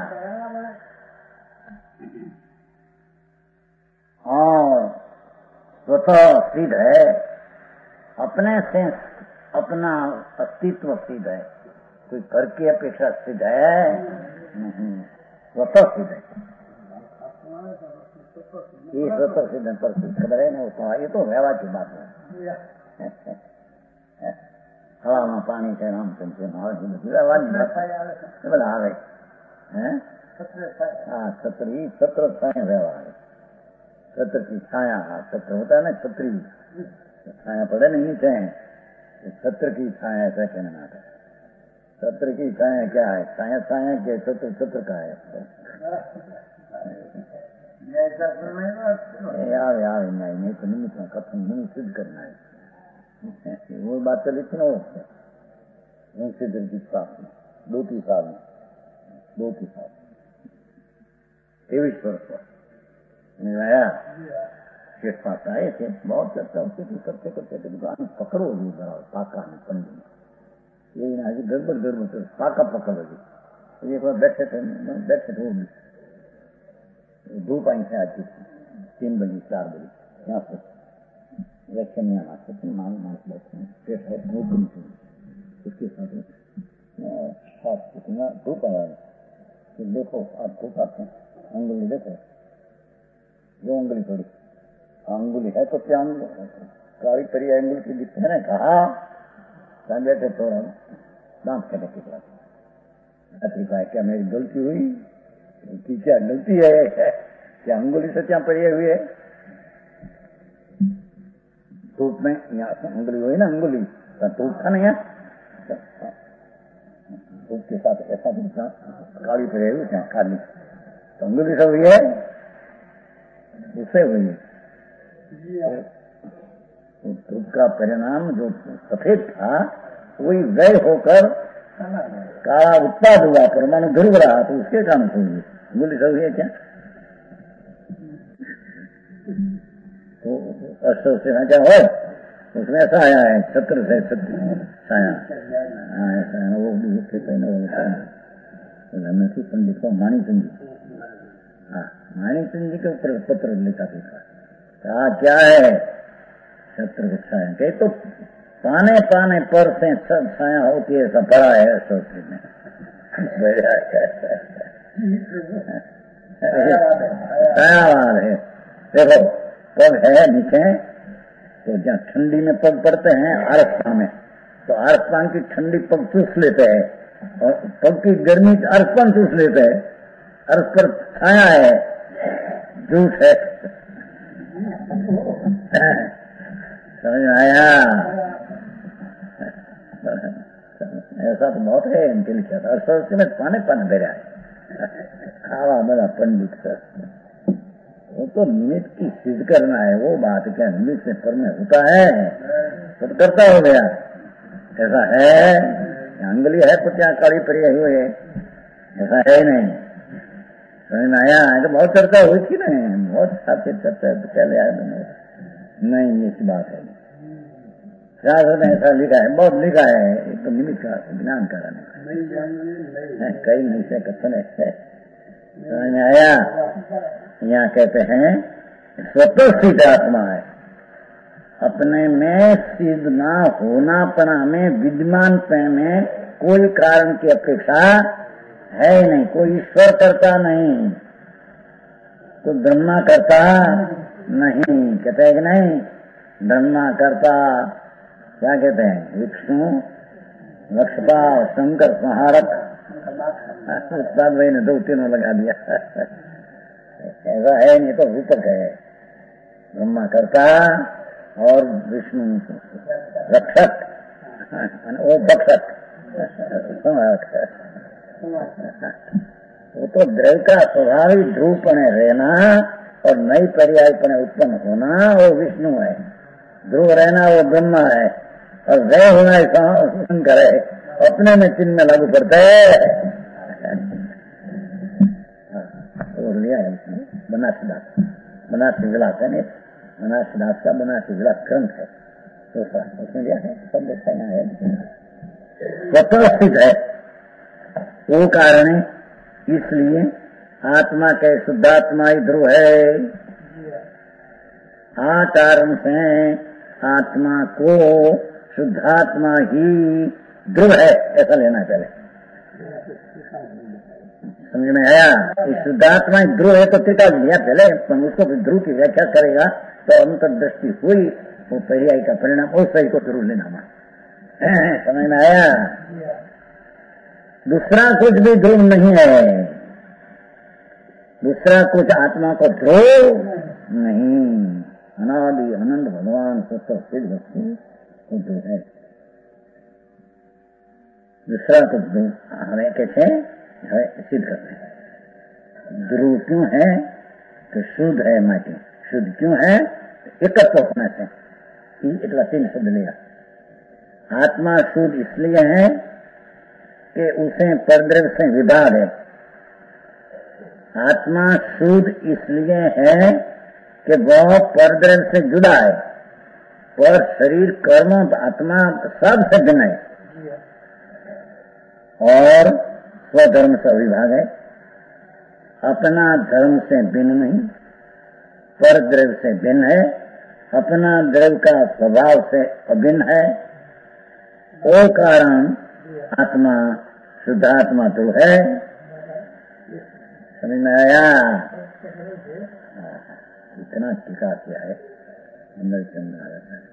और स्वतः सिद्ध है, अपने से अपना अस्तित्व सिद्ध है, कोई कर की अपेक्षा सिद्ध है नहीं, स्वतः सिद्ध है। ये स्वतः सिद्ध है, पर खबर है ना, ये तो व्यवहार की बात है। हवा में पानी से नाम सुनते व्यवहार की बात है। आ गए छत्र छाया व्यवहार है, छत्र की छाया, छत्र होता है ना, छत्री छाया पड़े नहीं चाहे, छत्र की छाया ऐसा कहना आता है। छत्र की छाया क्या है? छाया छाया के छत्र छत्र का है। यार नहीं तो निमित्त में कथन निमित्त सिद्ध करना है। वो बात चली थी ना, वो सिद्ध की साथ में 2-3 साल में 23 वर्ष पर आया, शेष पास आए थे, बहुत चर्चा होती थी, करते दुकान पकड़ो जी बराबर पाका में पंडित, ये आज गड़बड़ तो पाका पकड़ो जी। एक बार बैठे थे धूप आई से आती थी 3 बजे 4 बजे, यहाँ पर व्याख्या में आते थे, मांस बैठे उसके साथ धूप आया। देखो आप धूप आते हैं, अंगुली देखो, जो अंगुली थोड़ी अंगुली है तो क्या काली तरी अंगुली की दिखते है ना, कहा बैठे तो दांत कहने की बात, क्या मेरी गलती हुई? क्या गलती है? क्या अंगुली से क्या पड़ी हुई है? धूप में यहाँ से अंगुली हुई ना, अंगुली धूप था नहीं है, धूप के साथ ऐसा दिखता काली पड़ी हुई क्या काली, तो अंगुली से हुई है, उससे हुई है। धूप का परिणाम जो सफेद था वही व्यय होकर काला उत्पाद हुआ, परमाणु ध्रुव रहा, तो उसके कारण से हुई अंगुली से हुई है क्या? तो अस्त्र से क्या हो, उसमें ऐसा आया है, छत्र से छाया, ऐसा है वो नसी पंडित को माणी चंद जी के ऊपर पत्र लिखा था, क्या है छत्र छाया, कहीं तो पाने पर से छाया होती है, ऐसा पड़ा है सोचने में। है देखो, पग है नीचे, तो जहाँ ठंडी में पग पड़ते हैं आरस्तान में, तो आरस्तान की ठंडी पग चूस लेते हैं और पग की गर्मी आरस्तान चूस लेते हैं, और उस पर छाया है, झूठ है। समझ में आया? ऐसा तो बहुत है इनके लिखा था, और सोचते में पाने दे रहा है, खावा मेरा पंडित सर, वो तो निमित्त की सिद्ध करना है, वो बात क्या निमित्त से पर में होता है, तो करता हो गया, ऐसा है। अंगुली है तो क्या काली पड़ी हुई है, ऐसा है नहीं। समझ में आया? तो बहुत चर्चा हुई थी ना, बहुत साथी चर्चा पहले आया नहीं, ये बात है, शास्त्र में ऐसा लिखा है, बहुत लिखा है, एक तो निमित्त का ज्ञान कराने कई नहीं से कथन है, समझ में आया? यहाँ कहते हैं स्वतः सिद्ध आत्मा है, अपने में सिद्ध ना होना पना में विद्यमान में कोई कारण की अपेक्षा है ही नहीं। कोई ईश्वर करता नहीं तो ब्रह्मा करता नहीं, कहते हैं कि नहीं? ब्रह्मा करता क्या कहते हैं? विष्णु, लक्ष्मण, शंकर, संहारक। उस्ताद भाई ने 2-3 लगा दिया। ऐसा है नहीं तो रूपक है। ब्रह्मा करता और विष्णु रक्षक, वो भक्षक, वो तो द्रव्य का स्वाभाविक ध्रुवपणे रहना और नई पर्यायपणे उत्पन्न होना वो विष्णु है, ध्रुव रहना वो ब्रह्मा है, और वह होना शंकर है। अपने में चिन्ह में लागू करते है। लिया है बनारसी विलास है नहीं, बनारसी दास का बनारसी विलास ग्रंथ है, तो उसमें लिया है, सब देखा यहाँ है। स्वतः स्थित है वो कारण है, इसलिए आत्मा के शुद्धात्मा ही ध्रुव है। आ कारण से आत्मा को शुद्धात्मा ही ध्रुव है, ऐसा लेना पहले। समझ में आया? इस शुद्धात्मा ध्रुव है तो टिका लिया पहले, उसको ध्रुव की व्याख्या करेगा तो अंतर्दृष्टि हुई, वो पर्याय का परिणाम उस सही को जरूर लेना। समझ में आया? दूसरा कुछ भी ध्रुव नहीं है, दूसरा कुछ आत्मा को ध्रुव नहीं। अनादि अनंत भगवान स्वतः सिद्ध वस्तु ध्रुव है। दूसरा कुछ ध्रुव हमें कैसे सिद्ध करते हैं। ध्रुव क्यों है? तो शुद्ध है माटी। शुद्ध क्यों है? एकत्व होने से। इतना 3 शब्द लिया। आत्मा शुद्ध इसलिए है कि उसे परद्रव्य से विभाग है। आत्मा शुद्ध इसलिए है कि वह परद्रव्य से जुड़ा है, पर शरीर कर्म आत्मा सबसे भिन्न है और स्वधर्म से अविभाग है। अपना धर्म से भिन्न नहीं, पर द्रव्य से भिन्न है, अपना द्रव्य का स्वभाव से अभिन्न है। वो कारण आत्मा शुद्धात्मा तो है। समझ में आया? इतना टीका किया है अंदर के अंदर।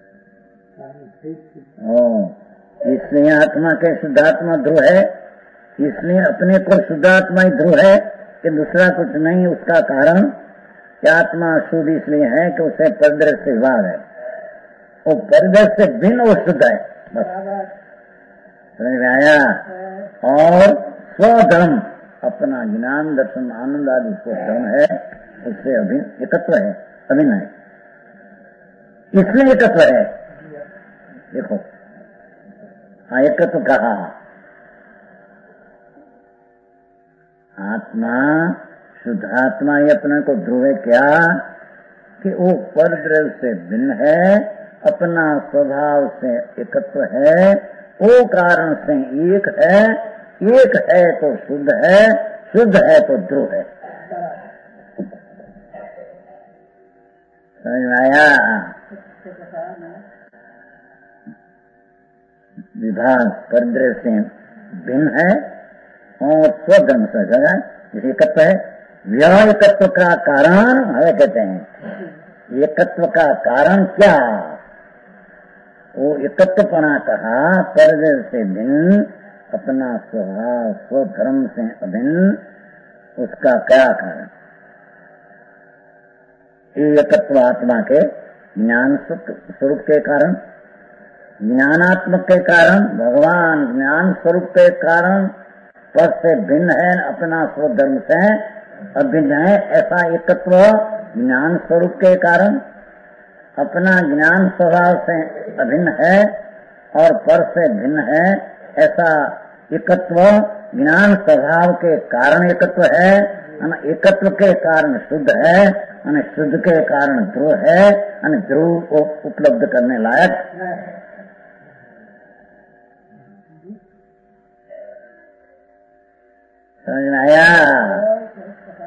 इसलिए आत्मा के शुद्धात्मा ध्रुव है, इसलिए अपने को शुद्धात्मा ही ध्रुव है कि दूसरा कुछ नहीं। उसका कारण कि आत्मा शुद्ध इसलिए है कि उसे परद्रव्य से विभाग है, वो परद्रव्य से भिन्न वो शुद्ध है। बस समझ में आया? और स्वधर्म अपना ज्ञान दर्शन आनंद आदि स्वधर्म है, उससे अभिन्न एकत्व है, अभिन्न है, इसलिए एकत्व है। देखो हाँ, एकत्व कहा। आत्मा शुद्धात्मा ही अपने को ध्रुव है क्या? कि वो परद्रव्य से भिन्न है, अपना स्वभाव से एकत्व है, वो कारण से एक है। एक है तो शुद्ध है, शुद्ध है तो ध्रुव है। समझ में आया? विभाग परद्रव्य से भिन्न है और स्वधर्म से जगह जैसे एकत्व है। यह एकत्व का कारण हमें कहते हैं। एकत्व का कारण क्या? वो एकत्वपना कहा परद्रव्य से भिन्न, अपना स्वभाव स्वधर्म से अभिन्न, उसका क्या कारण? एकत्व आत्मा के ज्ञान स्वरूप के कारण, ज्ञानात्मक के कारण, भगवान ज्ञान स्वरूप के कारण पद से भिन्न है, अपना स्वधर्म से अभिन्न है। ऐसा एकत्व ज्ञान स्वरूप के कारण, अपना ज्ञान स्वभाव से अभिन्न है और पर से भिन्न है। ऐसा एकत्व ज्ञान स्वभाव के कारण एकत्व है, एकत्व के कारण शुद्ध है, शुद्ध के कारण ध्रुव है, ध्रुव को उपलब्ध करने लायक। समझ में आया?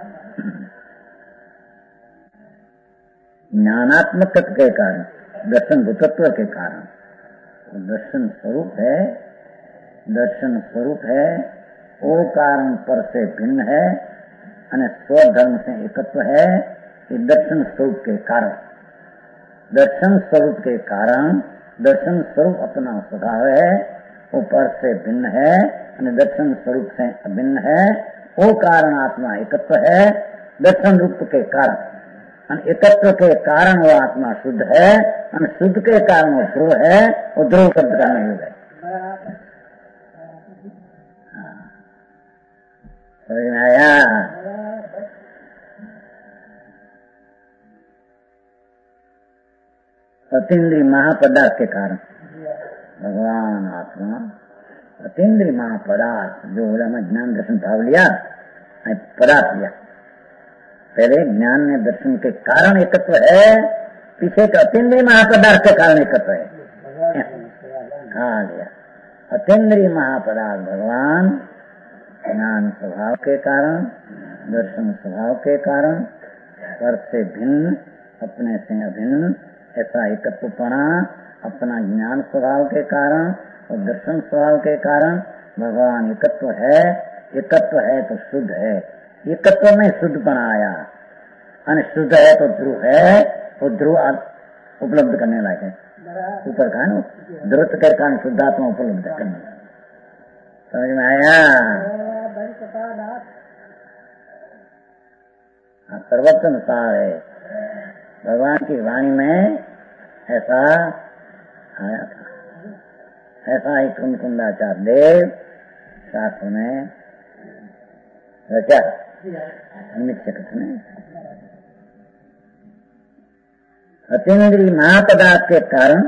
ज्ञानात्मक के कारण, दर्शन भूतत्व के कारण। तो दर्शन स्वरूप है, वो कारण पर से भिन्न है और स्वधर्म से एकत्व है। ये दर्शन स्वरूप के कारण, दर्शन स्वरूप के कारण, दर्शन स्वरूप अपना स्वभाव है, वो पर से भिन्न है और दर्शन स्वरूप से अभिन्न है। वो कारण आत्मा एकत्व है दर्शन रूप के कारण, और एकत्व के कारण वो आत्मा शुद्ध है, और शुद्ध के कारण वो ध्रुव है। वो ध्रुव शब्द का नहीं है। समझ में आया? अतीन्द्रिय महापदार्थ के कारण भगवान आत्मा, अतीन्द्रिय महापदार्थ जो में ज्ञान दर्शन भाव लिया, पदार्थ लिया। पहले ज्ञान में दर्शन के कारण एकत्व है, पीछे के अतीन्द्रिय महापदार्थ के कारण एकत्व है। हाँ लिया अतीन्द्रिय महापदार्थ भगवान ज्ञान स्वभाव के कारण, दर्शन स्वभाव के कारण, पर से भिन्न, अपने से अभिन्न, ऐसा एकत्वपना अपना ज्ञान स्वभाव के कारण और दर्शन स्वभाव के कारण भगवान एकत्व है। एकत्व है तो शुद्ध है, एकत्व में शुद्धपना आया, और शुद्ध है तो ध्रुव है। वो ध्रुव उपलब्ध करने लायक है। ऊपर कहा ना, ध्रुव के कारण शुद्धात्मा उपलब्ध करने। समझ में आया? सर्वत्र अनुसार है। भगवान की वाणी में ऐसा आया था। ऐसा ही कुंकुंडाचार्य देव शास्त्र में रचा निमित्त कथन है। अतीन्द्रिय महापदार्थ के कारण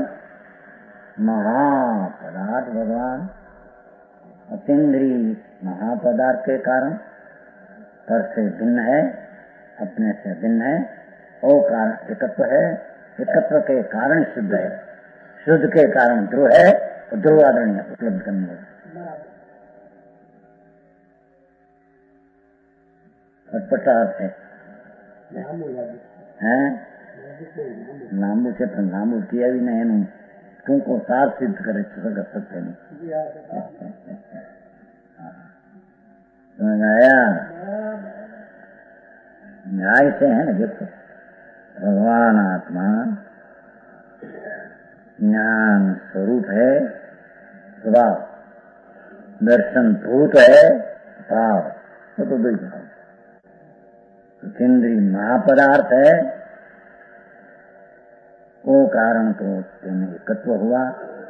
महापदार्थ भगवान, अतीन्द्रिय महापदार्थ के कारण पर से भिन्न है, अपने से भिन्न है। वो कारण एकत्व है, एकत्व के कारण शुद्ध है, शुद्ध के कारण ध्रुव है, और ध्रुव आदरणीय उपलब्ध करने है। पटार्थ है लांबू से પણ લાંબુ થયાવીને એનું ટૂંકો સાર સિદ્ધ કરે છે સત્યનું। समझ आया? न्याय से है ना। देखो भगवान आत्मा ज्ञान स्वरूप है, स्वभाव दर्शन भूत है, भाव वो तो दो भाव। इंद्रिय महापदार्थ है, वो कारण तो एकत्व हुआ,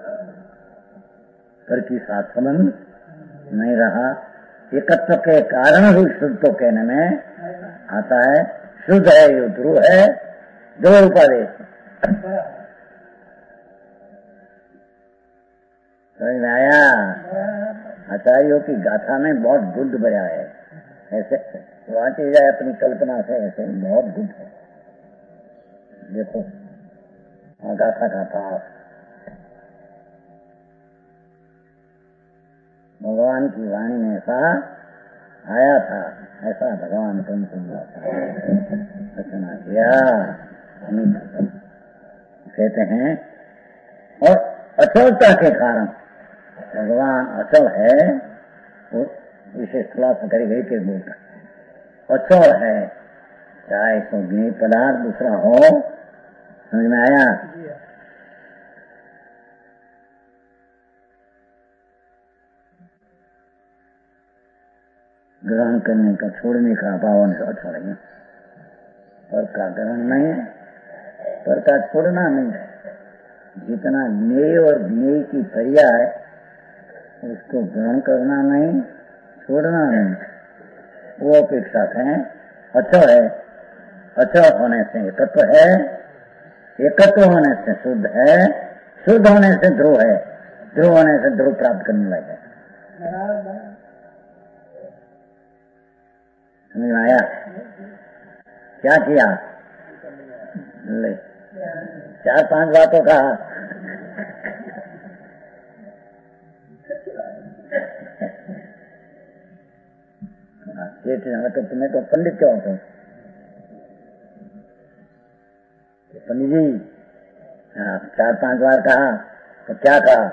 पर की साथ संबंध नहीं रहा। एकत्व के कारण ही शुद्ध तो कहने में आता है। शुद्ध है ये ध्रुव है, ध्रुव उपादेश। समझ में आया? आचार्यों की गाथा में बहुत गुड बया है। ऐसे वांची जाए अपनी कल्पना से, ऐसे बहुत गुड है। देखो गाथा का भाव भगवान की वाणी में ऐसा आया था, ऐसा भगवान तुम रचना किया। कहते हैं और अचलता के कारण भगवान अचल है, वो विशेष खुलासा करी गई के बोलता अचल है, चाहे तो ज्ञेय पदार्थ दूसरा हो। समझ में आया? ग्रहण करने का, छोड़ने का भावन से अचल है। पर का ग्रहण नहीं, पर का छोड़ना नहीं। जितना ज्ञेय और ज्ञेय की पर्याय उसको ग्रहण करना नहीं, छोड़ना नहीं, वो अपेक्षा है। अचल है, अचल होने से एकत्व है, एकत्व होने से शुद्ध है, शुद्ध होने से ध्रुव है, ध्रुव होने से ध्रुव प्राप्त करने लगे। समझ में आया? क्या किया? ले 4-5 बातों का तुम्हें तो पंडित क्यों होते? पंडित जी 4-5 बार कहा तो क्या कहा?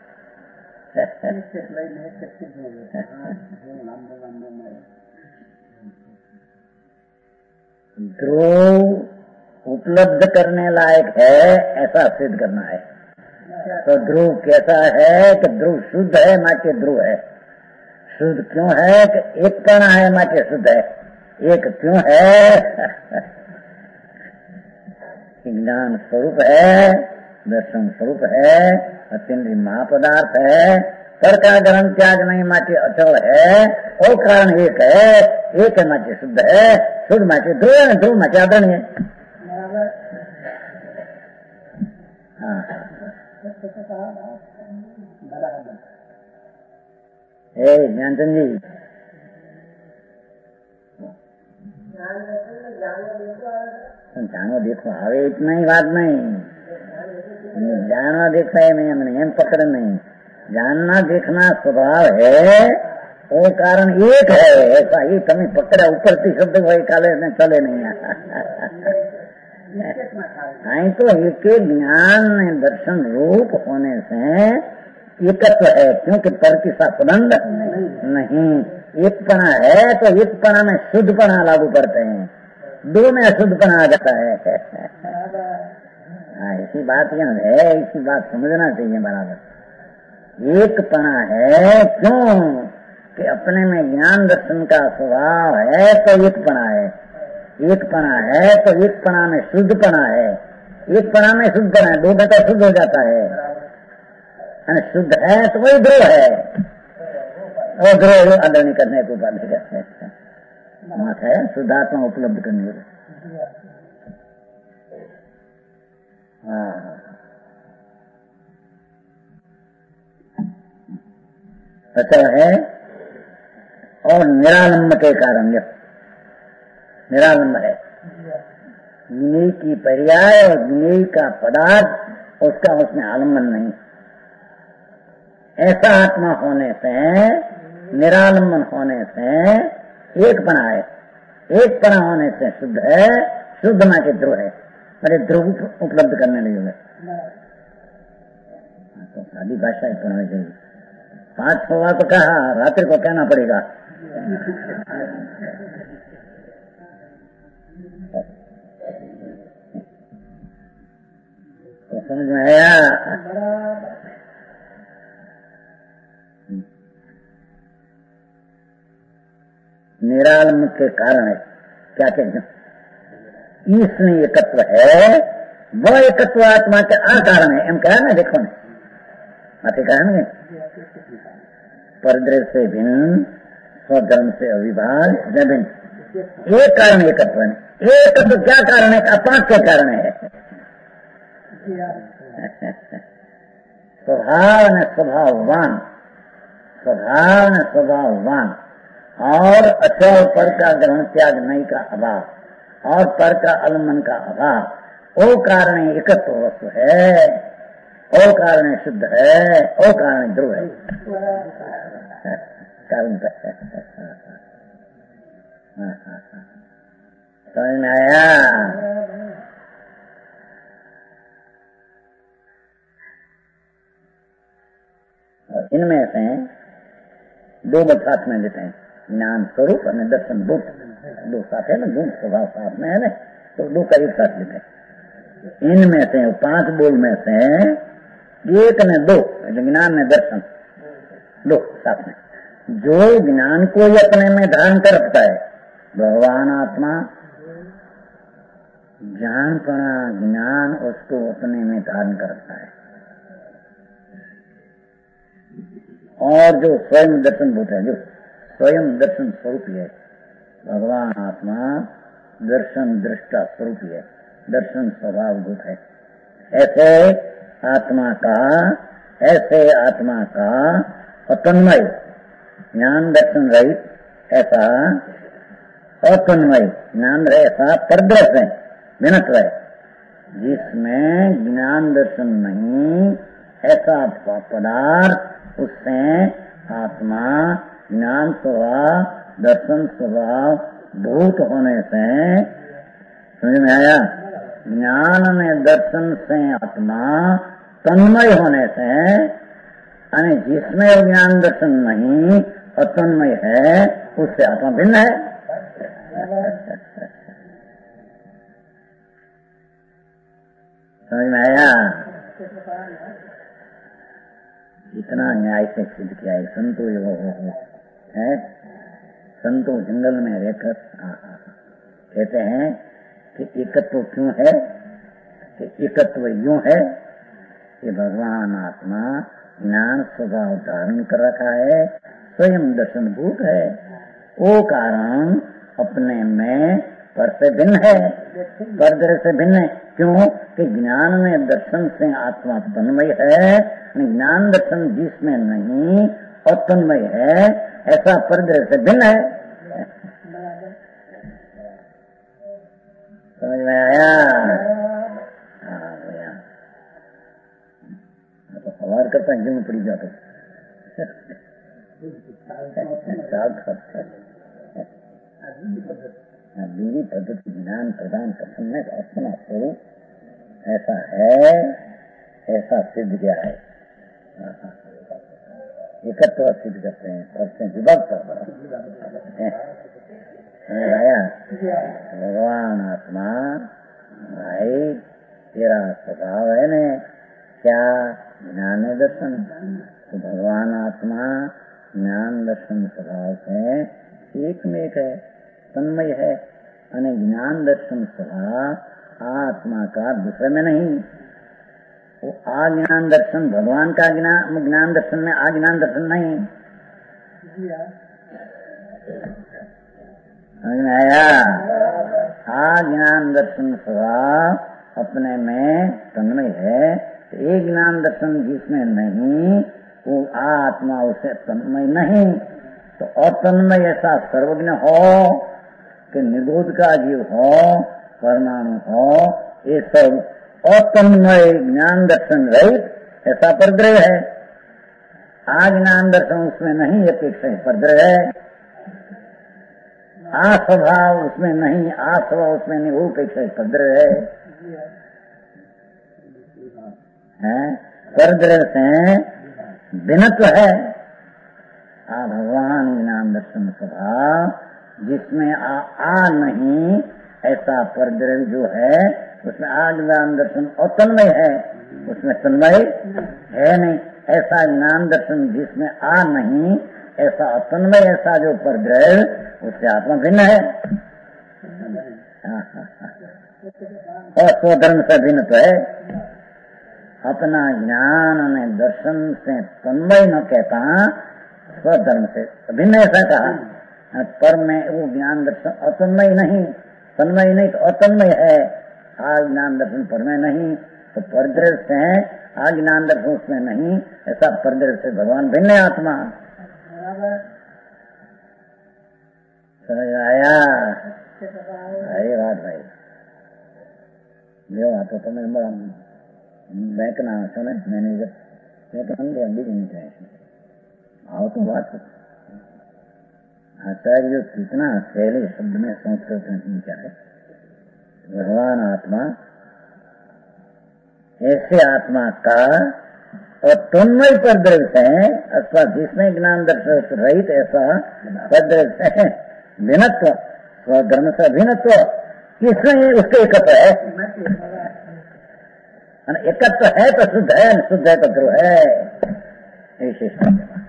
ध्रुव उपलब्ध करने लायक है ऐसा सिद्ध करना है। तो ध्रुव कैसा है कि ध्रुव शुद्ध है माचे ध्रुव है। शुद्ध क्यों है कि एक कण है माचे शुद्ध है। एक क्यों है? ज्ञान स्वरूप है, दर्शन स्वरूप है, अत्यंत महापदार्थ है, पर का ग्रहण त्याग नहीं माचे अचल है। वो कारण एक है, एक माचे शुद्ध है, शुद्ध माचे ध्रुव है, ध्रुव माचे आदरणीय है। ज्ञानचंद जी जानो देखो हवे इतना ही बात नहीं, जानना देखता है नहीं, एम पकड़ नहीं, जानना देखना स्वभाव है, वो कारण एक है ऐसा ही तमें पकड़ा ऊपर थी शब्द वही काले में चले नहीं। आई तो एक ज्ञान दर्शन रूप होने से एकत्व है, क्योंकि पर की संबंध नहीं। एकपना है तो एकपना में शुद्धपना लागू करते हैं, दो में अशुद्धपना आ जाता है। इसी बात यहाँ है, इसी बात समझना चाहिए बराबर। एकपना है क्यों कि अपने में ज्ञान दर्शन का स्वभाव है तो एकपना है, एकपना है तो एकपना में शुद्धपना है, एकपना में शुद्धपना है, दो में तो शुद्ध हो जाता है। शुद्ध है तो वही ध्रुव है, वो ध्रुव आदरणीय करने को बात करते हैं। मत है शुद्धात्मा उपलब्ध करने को। अच्छा है। और निरालंब के कारण निरालंब है, ज्ञेय की पर्याय और ज्ञेय का पदार्थ उसका उसमें आलम्बन नहीं। ऐसा आत्मा होने से, निरालंबन होने से एक पना है, एक पना होने से शुद्ध है, शुद्ध मां के ध्रुव है, अरे ध्रुव उपलब्ध करने नहीं होगा तो सादी भाषा ही पढ़ना चाहिए। 5-6 बार तो कहा, रात्रि को कहना पड़ेगा। तो समझ में आया? निरालंब के कारण है, क्या कहते हैं इसमें एकत्व है, वह एकत्व आत्मा के अकारण है। एम कहा ना, देखो ना माते कारण है, परद्रव्य से भिन्न, स्वधर्म से अविभाज भिन्न, एक कारण एकत्व है। एकत्व क्या कारण है? अपांच के कारण है। स्वभाव न स्वभाववान, स्वभाव न स्वभाववान और अचल पर का ग्रहण त्याग नहीं का अभाव और पर का अलमन का अभाव, वो कारण एकत्व वस्तु है, वो कारण शुद्ध है, वो कारण ध्रुव है। कारण समझ में आया? इनमें से दो बात साथ में लेते हैं, ज्ञान स्वरूप और दर्शन रूप, दो साथ है ना, गुण स्वभाव साथ में है ना, तो दो का एक साथ लेते हैं। इनमें से 5 बोल में से एक ने 2, ज्ञान ने दर्शन, 2 साथ में। जो ज्ञान को ही अपने में धारण कर रखता है, भगवान आत्मा ज्ञानपना, ज्ञान उसको अपने में धारण कर रखता है। और जो स्वयं दर्शन भूत है, जो स्वयं दर्शन स्वरूप है, भगवान आत्मा दर्शन दृष्टा स्वरूप है, दर्शन स्वभाव भूत है। ऐसे आत्मा का अतन्मय ज्ञान दर्शन रहित, ऐसा अतन्मय ज्ञान ऐसा परद्रव्य है, विनत्व है, जिसमें ज्ञान दर्शन नहीं, ऐसा पदार्थ, उससे आत्मा ज्ञान स्वभाव दर्शन स्वभाव भूत होने से, समझ में आया? ज्ञान में दर्शन से आत्मा तन्मय होने से, यानी जिसमें ज्ञान दर्शन नहीं अतन्मय है उससे आत्मा भिन्न है। समझ में आया? इतना न्याय से सिद्ध किया है। संतो यो है, संतो जंगल में रहकर कहते हैं कि एकत्व क्यों है, कि एकत्व यूं है कि भगवान आत्मा ज्ञान स्वभाव धारण कर रखा है, स्वयं दर्शनभूत है। वो कारण अपने में पर से भिन्न है, पर से भिन्न है। क्यों? कि ज्ञान में दर्शन से आत्मा तन्मय है, ज्ञान दर्शन जिसमें नहीं अतन्मय है, ऐसा परदृश्य से भिन्न है। समझ में आया? हाँ भैया, तो सवार करता है क्यों पड़ी जाते दूरी पद्धति ज्ञान प्रदान करने का अपना स्वरूप ऐसा है, ऐसा सिद्ध किया है। एकत्व सिद्ध करते हैं, करते हैं विभक्त आया। भगवान आत्मा भाई तेरा स्वभाव है न क्या? ज्ञान दर्शन। तो भगवान आत्मा ज्ञान दर्शन स्वभाव से एक में एक है, तन्मय है। यानी ज्ञान दर्शन स्वभाव आत्मा का दूसरे में नहीं। वो आज्ञान दर्शन भगवान का ज्ञान दर्शन में आज्ञान दर्शन नहीं। आया? आज्ञान दर्शन स्वभाव अपने में तन्मय है। एक ज्ञान दर्शन जिसमें नहीं वो आत्मा उसे तन्मय नहीं। तो अतन्मय ऐसा सर्वज्ञ हो कि निबोध का जीव हो, परमाणु हो, ये सब अतन्मय ज्ञान दर्शन रहित ऐसा परद्रव्य है। आज्ञान दर्शन उसमें नहीं अपेक्षा परद्रव्य है। आस्वभाव उसमें नहीं, आस्वभाव उसमें नहीं, वो अपेक्षा परद्रव्य है। परद्रव्य से भिन्नत्व है। भगवान ज्ञान दर्शन स्वभाव जिसमें आ नहीं ऐसा परद्रव्य जो है उसमें आज्ञान दर्शन अतन्मय है, उसमें तन्मय है नहीं। ऐसा ज्ञान दर्शन जिसमें आ नहीं ऐसा अतन्मय, ऐसा जो परद्रव्य उससे आत्मा भिन्न है और स्वधर्म से भिन्न तो है। अपना ज्ञान में दर्शन से तन्मय न कहता, स्वधर्म से भिन्न ऐसा कहा। पर में वो ज्ञान दर्शन अतन्मय नहीं, तन्मय नहीं तो अतन्मय है। ज्ञान दर्शन पर में नहीं तो परद्रव्य से ज्ञान दर्शन उसमें नहीं, ऐसा परद्रव्य से भगवान भिन्न है आत्मा। समझ आया? अरे बात भाई जो आता तो मैं बड़ा बैंक ना सुने मैनेजर आओ तो बात आचार्य कितना पहले शब्द में संस्कृत में क्या है। भगवान आत्मा ऐसे आत्मा का और तन्मय परद्रव्य है अथवा जिसमें ज्ञान दर्शन रहित ऐसा परद्रव्य है। भिन्नत्व स्वधर्म से भिन्नत्व किसमें उसके एकत्व है। एकत्व है तो शुद्ध है, शुद्ध है तो ध्रुव है। विशेष